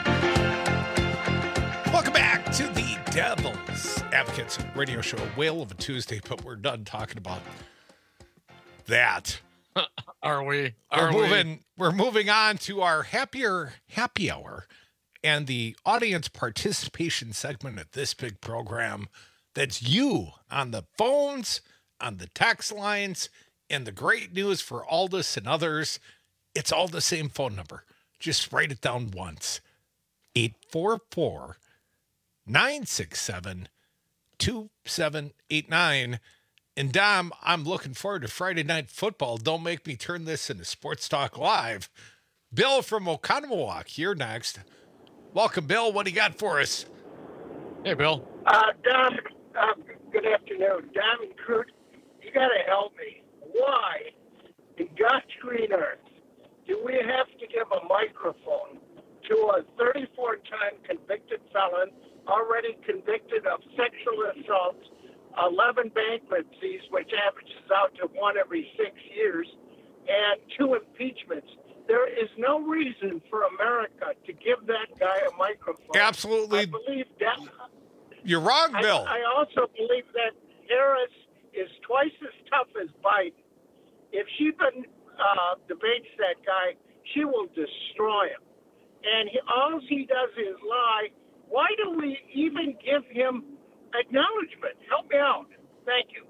Speaker 14: Welcome back to the Devil's Advocates radio show. Whale of a Tuesday, but we're done talking about that.
Speaker 16: Are we?
Speaker 14: We're
Speaker 16: Are
Speaker 14: moving.
Speaker 16: we?
Speaker 14: We're moving on to our happier happy hour, and the audience participation segment of this big program. That's you on the phones, on the text lines, and the great news for Aldous and others. It's all the same phone number. Just write it down once. eight four four, nine six seven, two seven eight nine. And Dom, I'm looking forward to Friday Night Football. Don't make me turn this into Sports Talk Live. Bill from Oconomowoc here next. Welcome, Bill. What do you got for us?
Speaker 16: Hey, Bill.
Speaker 7: Uh, Dom, uh, good afternoon. Dom and Crute, you got to help me. Why, in God's green earth, do we have to give a microphone to a thirty-four time convicted felon, already convicted of sexual assault, eleven bankruptcies, which averages out to one every six years, and two impeachments? There is no reason for America to give that guy a microphone.
Speaker 14: Absolutely.
Speaker 7: I believe that.
Speaker 14: You're wrong, Bill.
Speaker 7: I, I also believe that Harris is twice as tough as Biden. If she uh, debates that guy, she will destroy him. And he, all he does is lie. Why do we even give him acknowledgement? Help me out. Thank you.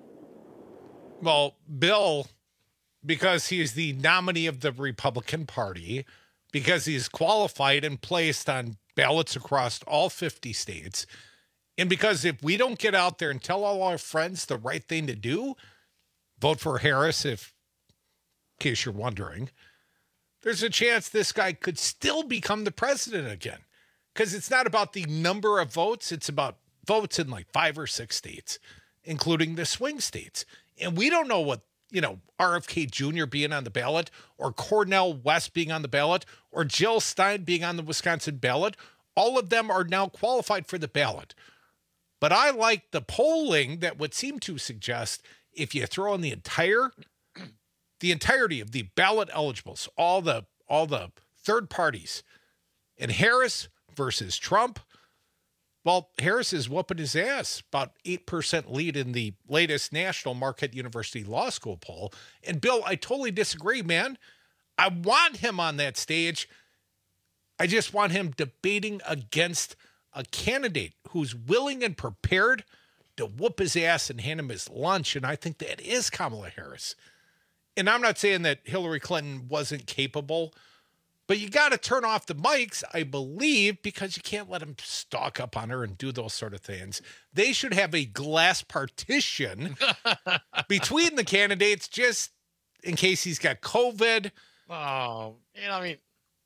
Speaker 14: Well, Bill, because he is the nominee of the Republican Party, because he is qualified and placed on ballots across all fifty states, and because if we don't get out there and tell all our friends the right thing to do, vote for Harris, if, in case you're wondering, there's a chance this guy could still become the president again. Because it's not about the number of votes, it's about votes in like five or six states, including the swing states. And we don't know what, you know, R F K Junior being on the ballot, or Cornel West being on the ballot, or Jill Stein being on the Wisconsin ballot. All of them are now qualified for the ballot. But I like the polling that would seem to suggest if you throw in the entire, the entirety of the ballot eligibles, all the all the third parties, and Harris versus Trump, well, Harris is whooping his ass. About eight percent lead in the latest National Marquette University Law School poll. And Bill, I totally disagree, man. I want him on that stage. I just want him debating against a candidate who's willing and prepared to whoop his ass and hand him his lunch. And I think that is Kamala Harris. And I'm not saying that Hillary Clinton wasn't capable, but you got to turn off the mics, I believe, because you can't let him stalk up on her and do those sort of things. They should have a glass partition between the candidates just in case he's got COVID.
Speaker 16: Oh, you know, I mean,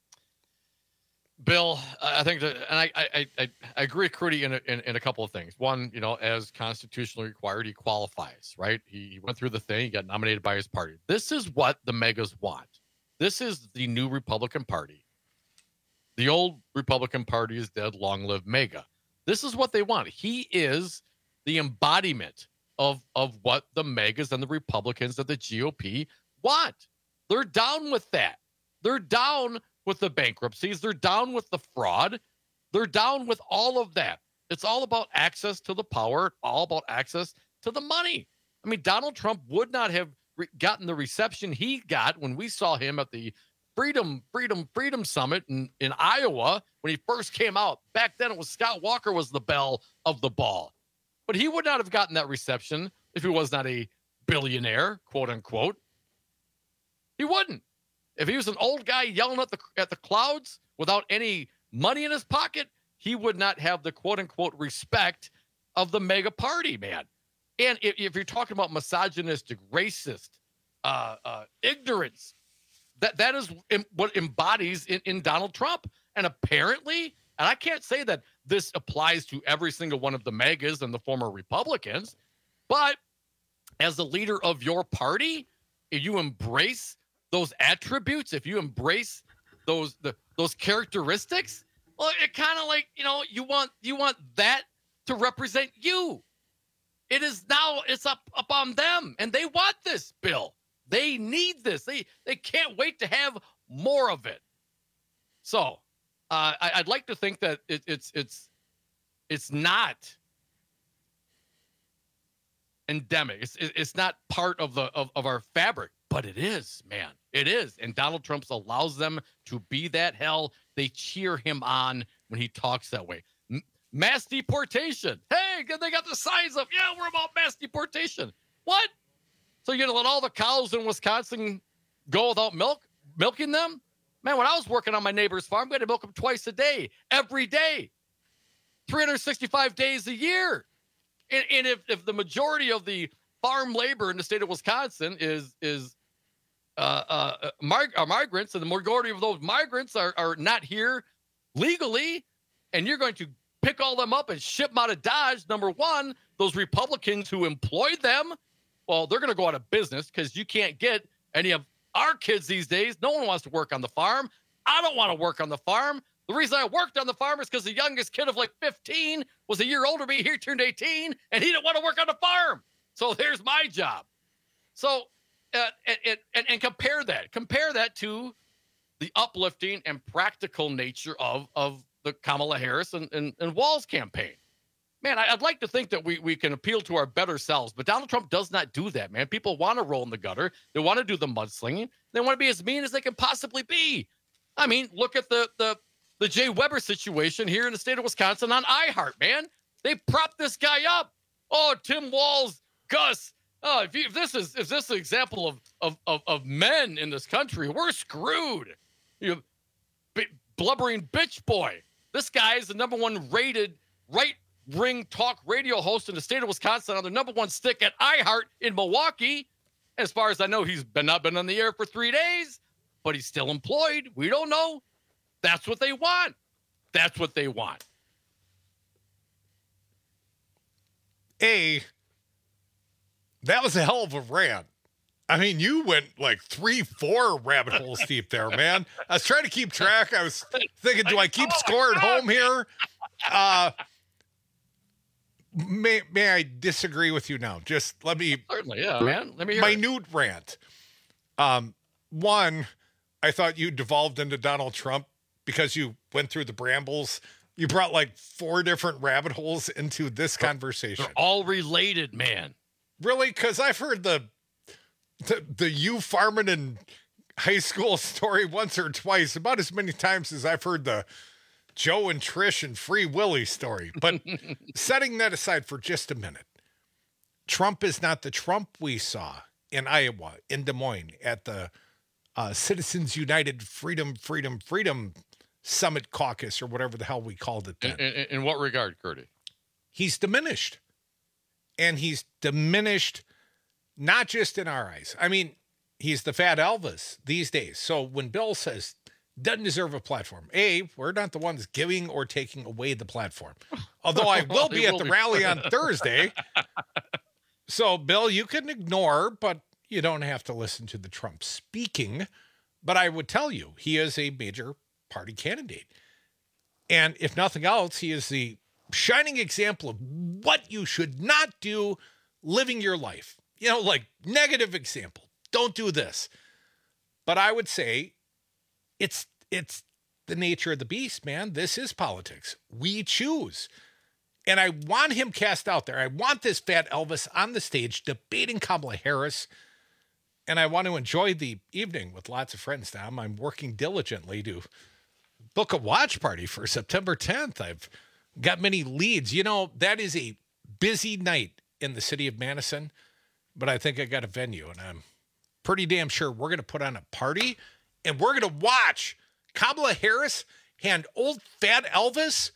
Speaker 16: Bill, I think that, and I, I, I, I agree with Crudy in a, in, in a couple of things. One, you know, as constitutionally required, he qualifies, right? He, he went through the thing, he got nominated by his party. This is what the megas want. This is the new Republican Party. The old Republican Party is dead. Long live MAGA. This is what they want. He is the embodiment of, of what the megas and the Republicans of the G O P want. They're down with that. They're down with the bankruptcies. They're down with the fraud. They're down with all of that. It's all about access to the power, all about access to the money. I mean, Donald Trump would not have re- gotten the reception he got when we saw him at the Freedom, Freedom, Freedom Summit in, in Iowa when he first came out. Back then, it was Scott Walker was the belle of the ball. But he would not have gotten that reception if he was not a billionaire, quote unquote. He wouldn't. If he was an old guy yelling at the at the clouds without any money in his pocket, he would not have the quote unquote respect of the mega party, man. And if, if you're talking about misogynistic, racist, uh, uh, ignorance, that that is what embodies in, in Donald Trump. And apparently, and I can't say that this applies to every single one of the megas and the former Republicans, but as the leader of your party, if you embrace those attributes, if you embrace those the, those characteristics, well, it kind of like, you know, you want you want that to represent you. It is now, it's up, up on them, and they want this, Bill. They need this. They they can't wait to have more of it. So uh, I, I'd like to think that it, it's it's it's not endemic. It's it's not part of the of, of our fabric, but it is, man. It is. And Donald Trump allows them to be that hell. They cheer him on when he talks that way. M- mass deportation. Hey, they got the signs up. Yeah, we're about mass deportation. What? So you're going to let all the cows in Wisconsin go without milk, milking them? Man, when I was working on my neighbor's farm, we had to milk them twice a day, every day, three hundred sixty-five days a year. And, and if, if the majority of the farm labor in the state of Wisconsin is is uh, uh, mig- are migrants, and the majority of those migrants are, are not here legally, and you're going to pick all them up and ship them out of Dodge, number one, those Republicans who employed them, well, they're going to go out of business because you can't get any of our kids these days. No one wants to work on the farm. I don't want to work on the farm. The reason I worked on the farm is because the youngest kid of like fifteen was a year older than me. He turned eighteen, and he didn't want to work on the farm. So there's my job. So, uh, and, and, and compare that. Compare that to the uplifting and practical nature of, of the Kamala Harris and, and, and Walz campaign. Man, I'd like to think that we, we can appeal to our better selves, but Donald Trump does not do that, man. People want to roll in the gutter. They want to do the mudslinging. They want to be as mean as they can possibly be. I mean, look at the the the Jay Weber situation here in the state of Wisconsin on iHeart, man. They propped this guy up. Oh, Tim Walz, Gus. Oh, if, you, if this is if this is an example of, of of of men in this country, we're screwed. You b- blubbering bitch boy. This guy is the number one rated right ring talk radio host in the state of Wisconsin on the number one stick at iHeart in Milwaukee. As far as I know, he's been not been on the air for three days, but he's still employed. We don't know. That's what they want. That's what they want.
Speaker 14: A, that was a hell of a rant. I mean, you went like three, four rabbit holes deep there, man. I was trying to keep track. I was thinking, do I keep score at home here? Uh, may may I disagree with you now? Just let me.
Speaker 16: Certainly, yeah, man. Let me hear
Speaker 14: minute it. rant. Um, one, I thought you devolved into Donald Trump because you went through the brambles. You brought like four different rabbit holes into this conversation.
Speaker 16: They're all related, man.
Speaker 14: Really? Because I've heard the, the the you farming in high school story once or twice, about as many times as I've heard the Joe and Trish and Free Willy story. But setting that aside for just a minute, Trump is not the Trump we saw in Iowa, in Des Moines, at the uh, Citizens United Freedom, Freedom, Freedom Summit Caucus, or whatever the hell we called it then.
Speaker 16: In, in, in what regard, Curdy?
Speaker 14: He's diminished. And he's diminished not just in our eyes. I mean, he's the fat Elvis these days. So when Bill says doesn't deserve a platform, A, we're not the ones giving or taking away the platform. Although I will be at the rally on Thursday. So, Bill, you can ignore, but you don't have to listen to the Trump speaking. But I would tell you, he is a major party candidate. And if nothing else, he is the shining example of what you should not do living your life. You know, like negative example. Don't do this. But I would say it's it's the nature of the beast, man. This is politics. We choose. And I want him cast out there. I want this fat Elvis on the stage debating Kamala Harris. And I want to enjoy the evening with lots of friends, Tom. I'm working diligently to book a watch party for September tenth. I've got many leads. You know, that is a busy night in the city of Madison, but I think I got a venue, and I'm pretty damn sure we're going to put on a party, and we're going to watch Kamala Harris hand old fat Elvis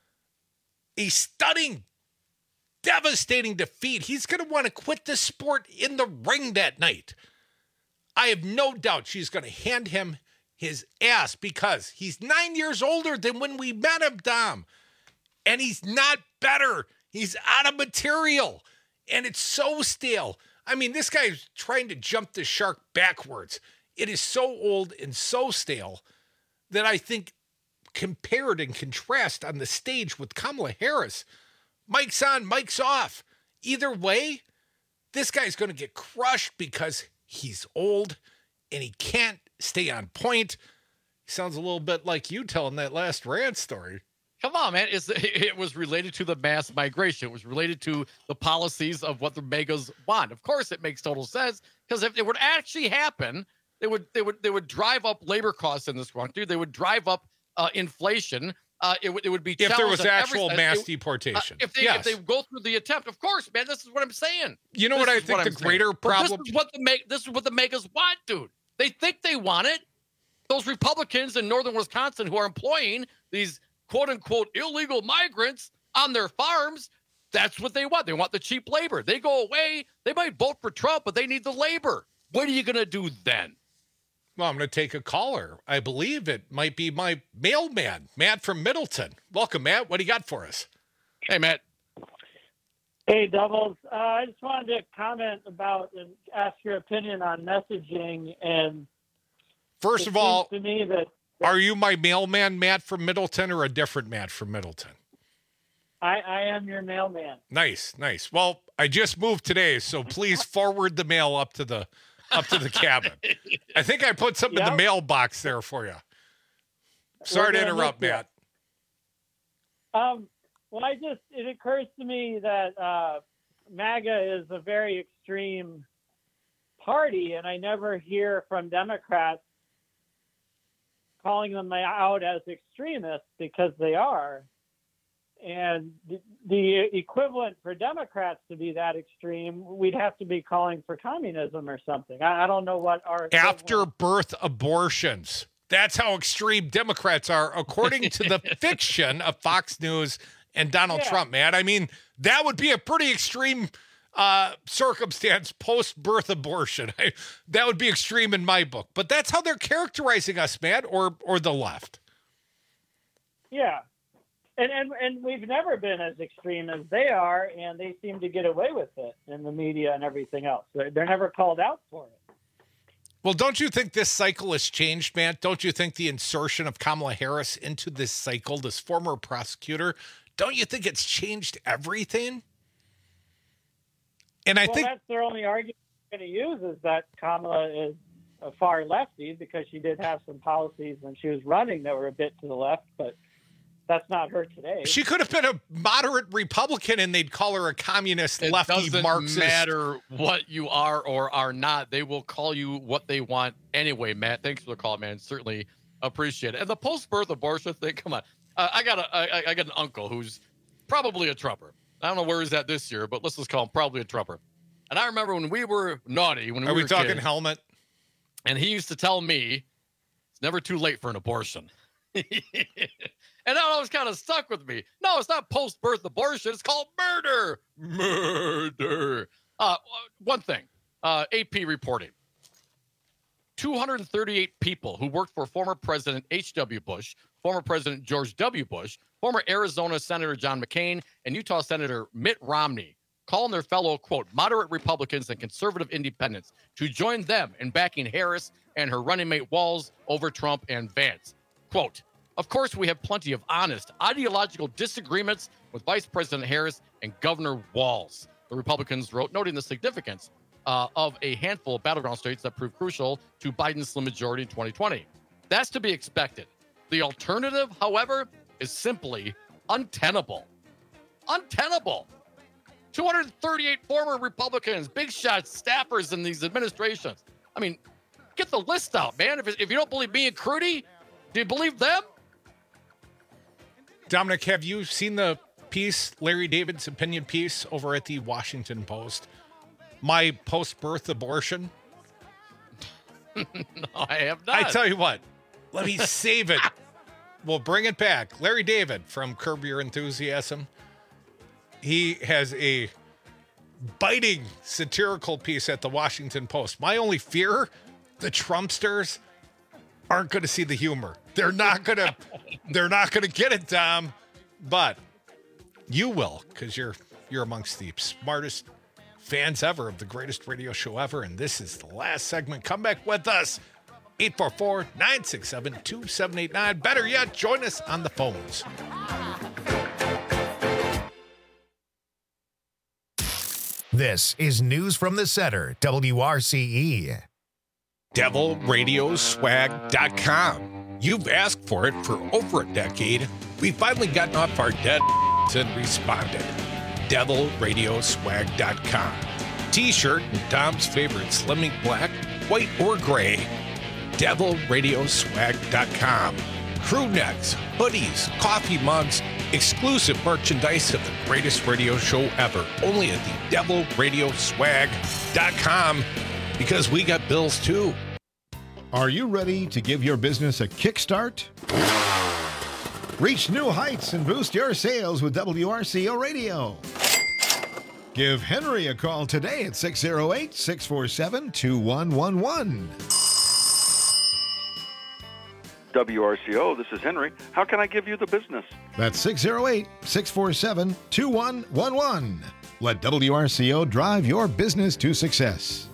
Speaker 14: a stunning, devastating defeat. He's going to want to quit this sport in the ring that night. I have no doubt she's going to hand him his ass because he's nine years older than when we met him, Dom. And he's not better. He's out of material. And it's so stale. I mean, this guy's trying to jump the shark backwards. It is so old and so stale that I think compared and contrast on the stage with Kamala Harris, mic's on, mic's off. Either way, this guy's going to get crushed because he's old and he can't stay on point. Sounds a little bit like you telling that last rant story.
Speaker 16: Come on, man. It's, it was related to the mass migration. It was related to the policies of what the megas want. Of course, it makes total sense, because if it would actually happen, they would they would they would drive up labor costs in this country. They would drive up uh, inflation. Uh, it would it would be
Speaker 14: if there was
Speaker 16: on
Speaker 14: actual
Speaker 16: every,
Speaker 14: mass
Speaker 16: it,
Speaker 14: deportation.
Speaker 16: Uh, if they
Speaker 14: yes.
Speaker 16: if they go through the attempt, of course, man. This is what I'm saying.
Speaker 14: You know
Speaker 16: this
Speaker 14: what I think
Speaker 16: what
Speaker 14: the
Speaker 16: I'm
Speaker 14: greater
Speaker 16: saying.
Speaker 14: problem.
Speaker 16: This is what the me- this is what the megas want, dude. They think they want it. Those Republicans in northern Wisconsin who are employing these quote unquote illegal migrants on their farms, that's what they want. They want the cheap labor. They go away. They might vote for Trump, but they need the labor. What are you going to do then?
Speaker 14: Well, I'm going to take a caller. I believe it might be my mailman, Matt from Middleton. Welcome, Matt. What do you got for us?
Speaker 16: Hey, Matt.
Speaker 2: Hey, Doubles. Uh, I just wanted to comment about and ask your opinion on messaging. And
Speaker 14: first of all,
Speaker 2: to me that, that
Speaker 14: are you my mailman, Matt from Middleton, or a different Matt from Middleton?
Speaker 2: I, I am your mailman.
Speaker 14: Nice, nice. Well, I just moved today, so please forward the mail up to the up to the cabin. I think I put something yep. in the mailbox there for you. Sorry to interrupt, Matt.
Speaker 2: Um, well, I just, it occurs to me that uh, MAGA is a very extreme party, and I never hear from Democrats calling them out as extremists, because they are. And the, the equivalent for Democrats to be that extreme, we'd have to be calling for communism or something. I, I don't know what our
Speaker 14: after birth abortions. That's how extreme Democrats are, according to the fiction of Fox News and Donald yeah. Trump, man. I mean, that would be a pretty extreme uh, circumstance, post-birth abortion. I, that would be extreme in my book. But that's how they're characterizing us, Matt, or or the left.
Speaker 2: Yeah. And, and and we've never been as extreme as they are, and they seem to get away with it in the media and everything else. They're, they're never called out for it.
Speaker 14: Well, don't you think this cycle has changed, Matt? Don't you think the insertion of Kamala Harris into this cycle, this former prosecutor, don't you think it's changed everything? And I
Speaker 2: well,
Speaker 14: think
Speaker 2: that's their only argument they're going to use, is that Kamala is a far lefty, because she did have some policies when she was running that were a bit to the left, but that's not her today.
Speaker 14: She could have been a moderate Republican, and they'd call her a communist,
Speaker 16: it
Speaker 14: lefty
Speaker 16: doesn't
Speaker 14: Marxist.
Speaker 16: Matter what you are or are not. They will call you what they want anyway, Matt. Thanks for the call, man. Certainly appreciate it. And the post-birth abortion thing, come on. Uh, I got a, I, I got an uncle who's probably a Trumper. I don't know where he's at this year, but let's just call him probably a Trumper. And I remember when we were naughty, when we
Speaker 14: are
Speaker 16: were
Speaker 14: we talking
Speaker 16: kids,
Speaker 14: helmet?
Speaker 16: And he used to tell me it's never too late for an abortion. And that always kind of stuck with me. No, it's not post-birth abortion. It's called murder. Murder. Uh, one thing, uh, A P reporting. two hundred thirty-eight people who worked for former President H W Bush, former President George W. Bush, former Arizona Senator John McCain, and Utah Senator Mitt Romney, calling their fellow, quote, moderate Republicans and conservative independents to join them in backing Harris and her running mate Walz over Trump and Vance. Quote, of course, we have plenty of honest ideological disagreements with Vice President Harris and Governor Walz, the Republicans wrote, noting the significance uh, of a handful of battleground states that proved crucial to Biden's slim majority in twenty twenty. That's to be expected. The alternative, however, is simply untenable. Untenable. two hundred thirty-eight former Republicans, big shots, staffers in these administrations. I mean, get the list out, man. If, if you don't believe me and Crudy, do you believe them?
Speaker 14: Dominic, have you seen the piece, Larry David's opinion piece over at the Washington Post? My post-birth abortion?
Speaker 16: No, I have not.
Speaker 14: I tell you what, let me save it. We'll bring it back. Larry David from Curb Your Enthusiasm. He has a biting satirical piece at the Washington Post. My only fear, the Trumpsters aren't going to see the humor. They're not going to they're not going to get it, Dom. But you will, because you're you're amongst the smartest fans ever of the greatest radio show ever. And this is the last segment. Come back with us. eight four four, nine six seven, two seven eight nine. Better yet, join us on the phones.
Speaker 1: This is News from the Center, W R C E.
Speaker 14: devil radio swag dot com. You've asked for it for over a decade. We've finally gotten off our dead and responded. devil radio swag dot com. T-shirt in Dom's favorite slimming black, white, or gray. devil radio swag dot com. Crew necks, hoodies, coffee mugs, exclusive merchandise of the greatest radio show ever. Only at the devil radio swag dot com, because we got bills too.
Speaker 21: Are you ready to give your business a kickstart? Reach new heights and boost your sales with W R C O Radio. Give Henry a call today at six oh eight, six four seven, two one one one.
Speaker 22: W R C O, this is Henry. How can I give you the business?
Speaker 21: That's six oh eight, six four seven, two one one one. Let W R C O drive your business to success.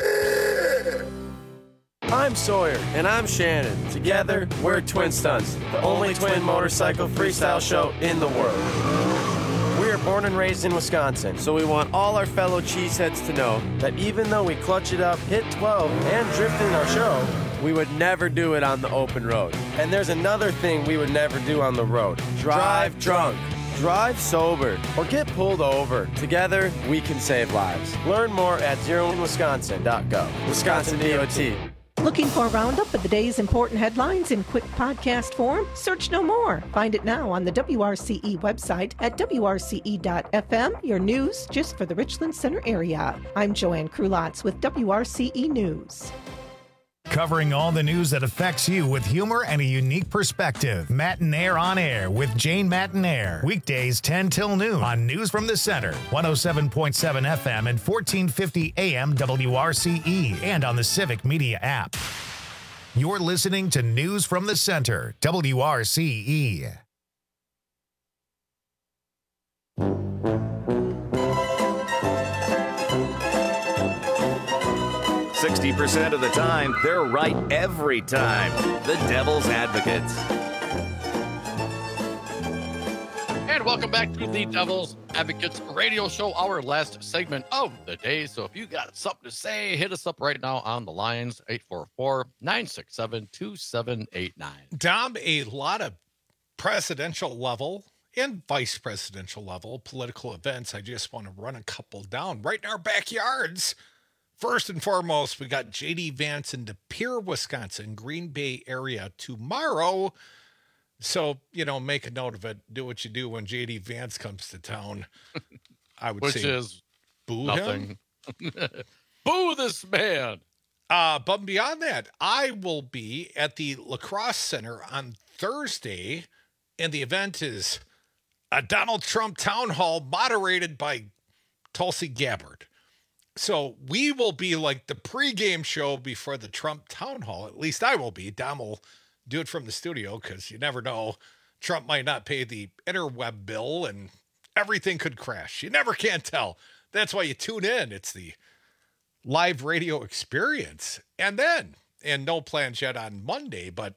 Speaker 8: I'm Sawyer. And I'm Shannon. Together, we're Twin Stunts, the only twin motorcycle freestyle show in the world. We are born and raised in Wisconsin, so we want all our fellow cheeseheads to know that even though we clutch it up, hit twelve, and drift in our show, we would never do it on the open road. And there's another thing we would never do on the road. Drive drunk. Drive sober or get pulled over. Together, we can save lives. Learn more at zero in wisconsin dot gov. Wisconsin D O T.
Speaker 9: Looking for a roundup of the day's important headlines in quick podcast form? Search no more. Find it now on the W R C E website at W R C E dot F M, your news just for the Richland Center area. I'm Joanne Krulotz with W R C E News.
Speaker 1: Covering all the news that affects you with humor and a unique perspective. Matinaire on Air with Jane Matinaire. Weekdays ten till noon on News from the Center. one oh seven point seven F M and fourteen fifty A M W R C E and on the Civic Media app. You're listening to News from the Center, W R C E.
Speaker 23: sixty percent of the time, they're right every time. The Devil's Advocates.
Speaker 16: And welcome back to the Devil's Advocates radio show, our last segment of the day. So if you got something to say, hit us up right now on the lines, eight four four, nine six seven, two seven eight nine.
Speaker 14: Dom, a lot of presidential level and vice presidential level political events. I just want to run a couple down right in our backyards. First and foremost, we got J D Vance in De Pere, Wisconsin, Green Bay area tomorrow. So, you know, make a note of it. Do what you do when J D Vance comes to town. I would
Speaker 16: Which
Speaker 14: say
Speaker 16: is
Speaker 14: boo
Speaker 16: nothing.
Speaker 14: him.
Speaker 16: Boo this man.
Speaker 14: Uh, but beyond that, I will be at the Lacrosse Center on Thursday, and the event is a Donald Trump town hall moderated by Tulsi Gabbard. So we will be like the pregame show before the Trump town hall. At least I will be. Dom will do it from the studio because you never know. Trump might not pay the interweb bill and everything could crash. You never can tell. That's why you tune in. It's the live radio experience. And then, and no plans yet on Monday, but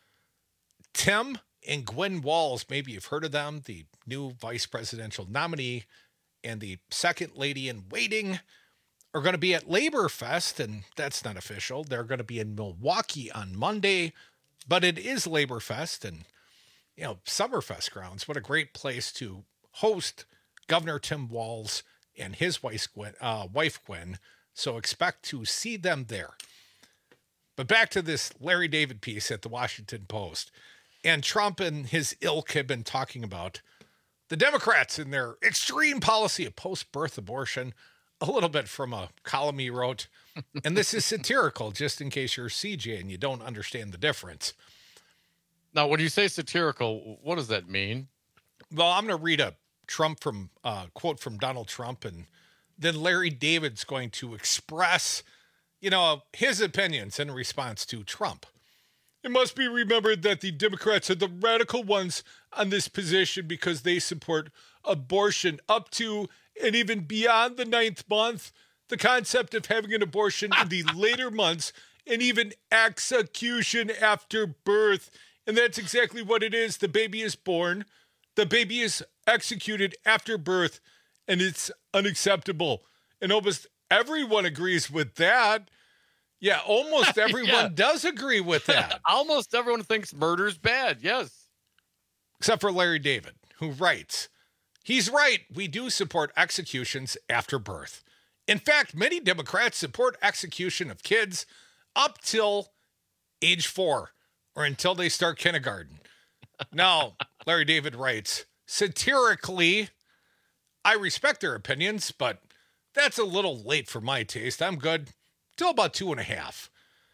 Speaker 14: Tim and Gwen Walz, maybe you've heard of them, the new vice presidential nominee and the second lady in waiting, are going to be at Labor Fest, and that's not official. They're going to be in Milwaukee on Monday, but it is Labor Fest and, you know, Summerfest grounds. What a great place to host Governor Tim Walz and his wife Gwen, uh, wife Gwen. So expect to see them there. But back to this Larry David piece at the Washington Post. And Trump and his ilk have been talking about the Democrats and their extreme policy of post-birth abortion. A little bit from a column he wrote, and this is satirical, just in case you're C J and you don't understand the difference.
Speaker 16: Now, when you say satirical, what does that mean?
Speaker 14: Well, I'm going to read a Trump from uh, quote from Donald Trump, and then Larry David's going to express, you know, his opinions in response to Trump. It must be remembered that the Democrats are the radical ones on this position because they support abortion up to and even beyond the ninth month. The concept of having an abortion in the later months and even execution after birth. And that's exactly what it is. The baby is born. The baby is executed after birth, and it's unacceptable. And almost everyone agrees with that. Yeah, almost everyone
Speaker 16: Yeah.
Speaker 14: does agree with that.
Speaker 16: Almost everyone thinks murder's bad. Yes.
Speaker 14: Except for Larry David, who writes, he's right. We do support executions after birth. In fact, many Democrats support execution of kids up till age four or until they start kindergarten. Now, Larry David writes, satirically, I respect their opinions, but that's a little late for my taste. I'm good till about two and a half.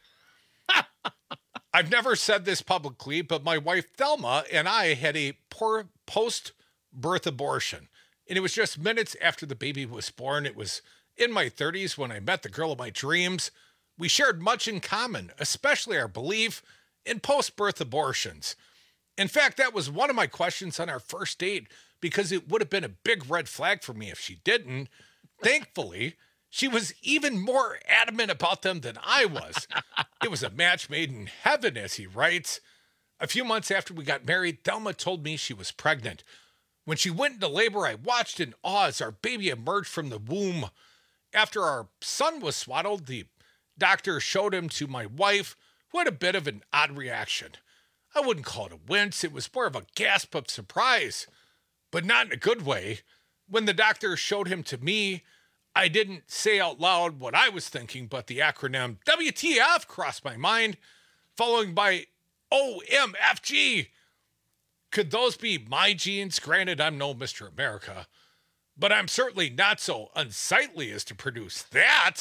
Speaker 14: I've never said this publicly, but my wife Thelma and I had a poor post-birth abortion. And it was just minutes after the baby was born. It was in my thirties when I met the girl of my dreams. We shared much in common, especially our belief in post-birth abortions. In fact, that was one of my questions on our first date because it would have been a big red flag for me if she didn't. Thankfully, she was even more adamant about them than I was. It was a match made in heaven, as he writes. A few months after we got married, Thelma told me she was pregnant. When she went into labor, I watched in awe as our baby emerged from the womb. After our son was swaddled, the doctor showed him to my wife, who had a bit of an odd reaction. I wouldn't call it a wince. It was more of a gasp of surprise, but not in a good way. When the doctor showed him to me, I didn't say out loud what I was thinking, but the acronym W T F crossed my mind, following by O M F G. Could those be my genes? Granted, I'm no Mister America, but I'm certainly not so unsightly as to produce that.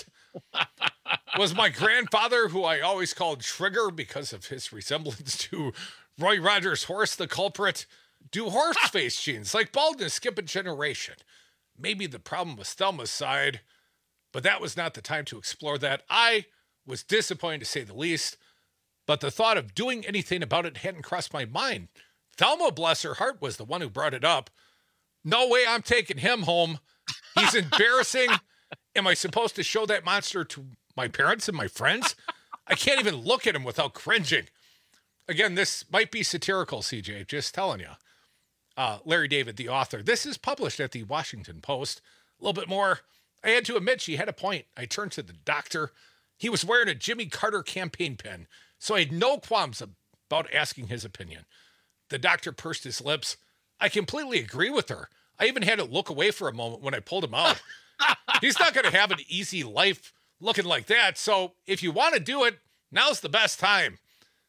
Speaker 14: Was my grandfather, who I always called Trigger because of his resemblance to Roy Rogers' horse, the culprit? Do horse face genes like baldness skip a generation? Maybe the problem was Thelma's side, but that was not the time to explore that. I was disappointed, to say the least, but the thought of doing anything about it hadn't crossed my mind. Thelma, bless her heart, was the one who brought it up. No way I'm taking him home. He's embarrassing. Am I supposed to show that monster to my parents and my friends? I can't even look at him without cringing. Again, this might be satirical, C J, just telling you. Uh, Larry David, the author. This is published at the Washington Post. A little bit more. I had to admit she had a point. I turned to the doctor. He was wearing a Jimmy Carter campaign pin, so I had no qualms about asking his opinion. The doctor pursed his lips. I completely agree with her. I even had to look away for a moment when I pulled him out. He's not going to have an easy life looking like that, so if you want to do it, now's the best time.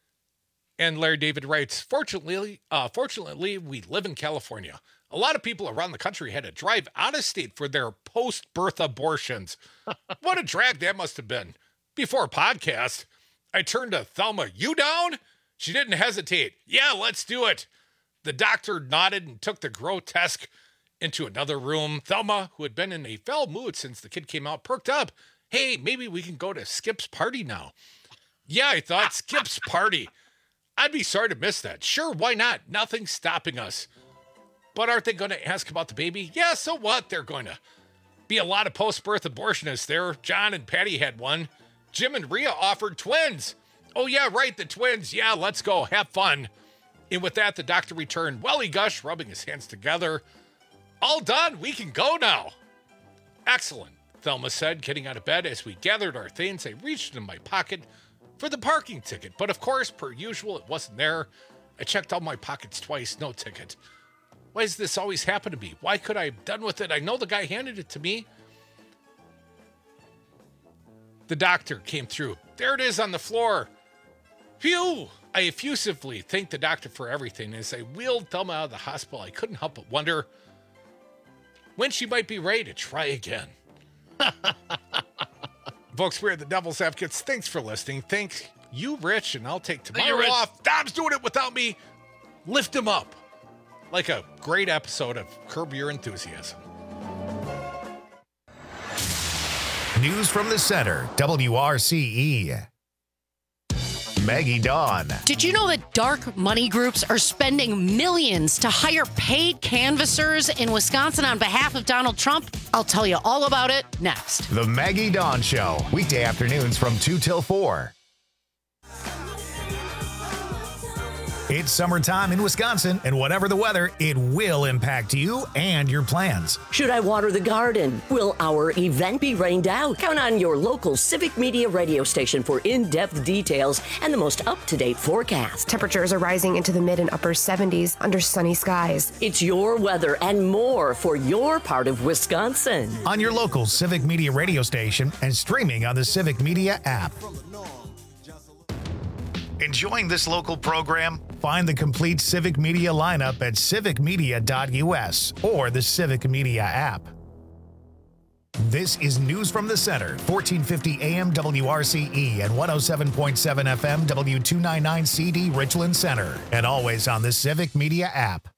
Speaker 14: And Larry David writes, fortunately, uh, fortunately, we live in California. A lot of people around the country had to drive out of state for their post-birth abortions. What a drag that must have been. Before podcast, I turned to Thelma, you down? She didn't hesitate. Yeah, let's do it. The doctor nodded and took the grotesque into another room. Thelma, who had been in a foul mood since the kid came out, perked up. Hey, maybe we can go to Skip's party now. Yeah, I thought, Skip's party. I'd be sorry to miss that. Sure, why not? Nothing's stopping us. But aren't they going to ask about the baby? Yeah, so what? They're going to be a lot of post-birth abortionists there. John and Patty had one. Jim and Rhea offered twins. Oh, yeah, right, the twins. Yeah, let's go. Have fun. And with that, the doctor returned. Well, he gushed, rubbing his hands together. All done. We can go now. Excellent, Thelma said, getting out of bed. As we gathered our things, I reached in my pocket for the parking ticket. But of course, per usual, it wasn't there. I checked all my pockets twice. No ticket. Why does this always happen to me? Why could I have done with it? I know the guy handed it to me. The doctor came through. There it is on the floor. Phew! I effusively thanked the doctor for everything. As I wheeled Thelma out of the hospital, I couldn't help but wonder when she might be ready to try again. Folks, we're the Devil's Advocates. Thanks for listening. Thanks you, Rich, and I'll take tomorrow
Speaker 16: you,
Speaker 14: off. Dom's doing it without me. Lift him up. Like a great episode of Curb Your Enthusiasm.
Speaker 1: News from the center, W R C E. Maggie Dawn.
Speaker 3: Did you know that dark money groups are spending millions to hire paid canvassers in Wisconsin on behalf of Donald Trump? I'll tell you all about it next.
Speaker 1: The Maggie Dawn Show, weekday afternoons from two till four. It's summertime in Wisconsin, and whatever the weather, it will impact you and your plans.
Speaker 4: Should I water the garden? Will our event be rained out? Count on your local Civic Media radio station for in-depth details and the most up-to-date forecast.
Speaker 11: Temperatures are rising into the mid and upper seventies under sunny skies.
Speaker 4: It's your weather and more for your part of Wisconsin.
Speaker 1: On your local Civic Media radio station and streaming on the Civic Media app. Enjoying this local program? Find the complete Civic Media lineup at civic media dot u s or the Civic Media app. This is News from the Center, fourteen fifty A M W R C E and one oh seven point seven F M W two ninety-nine C D Richland Center, and always on the Civic Media app.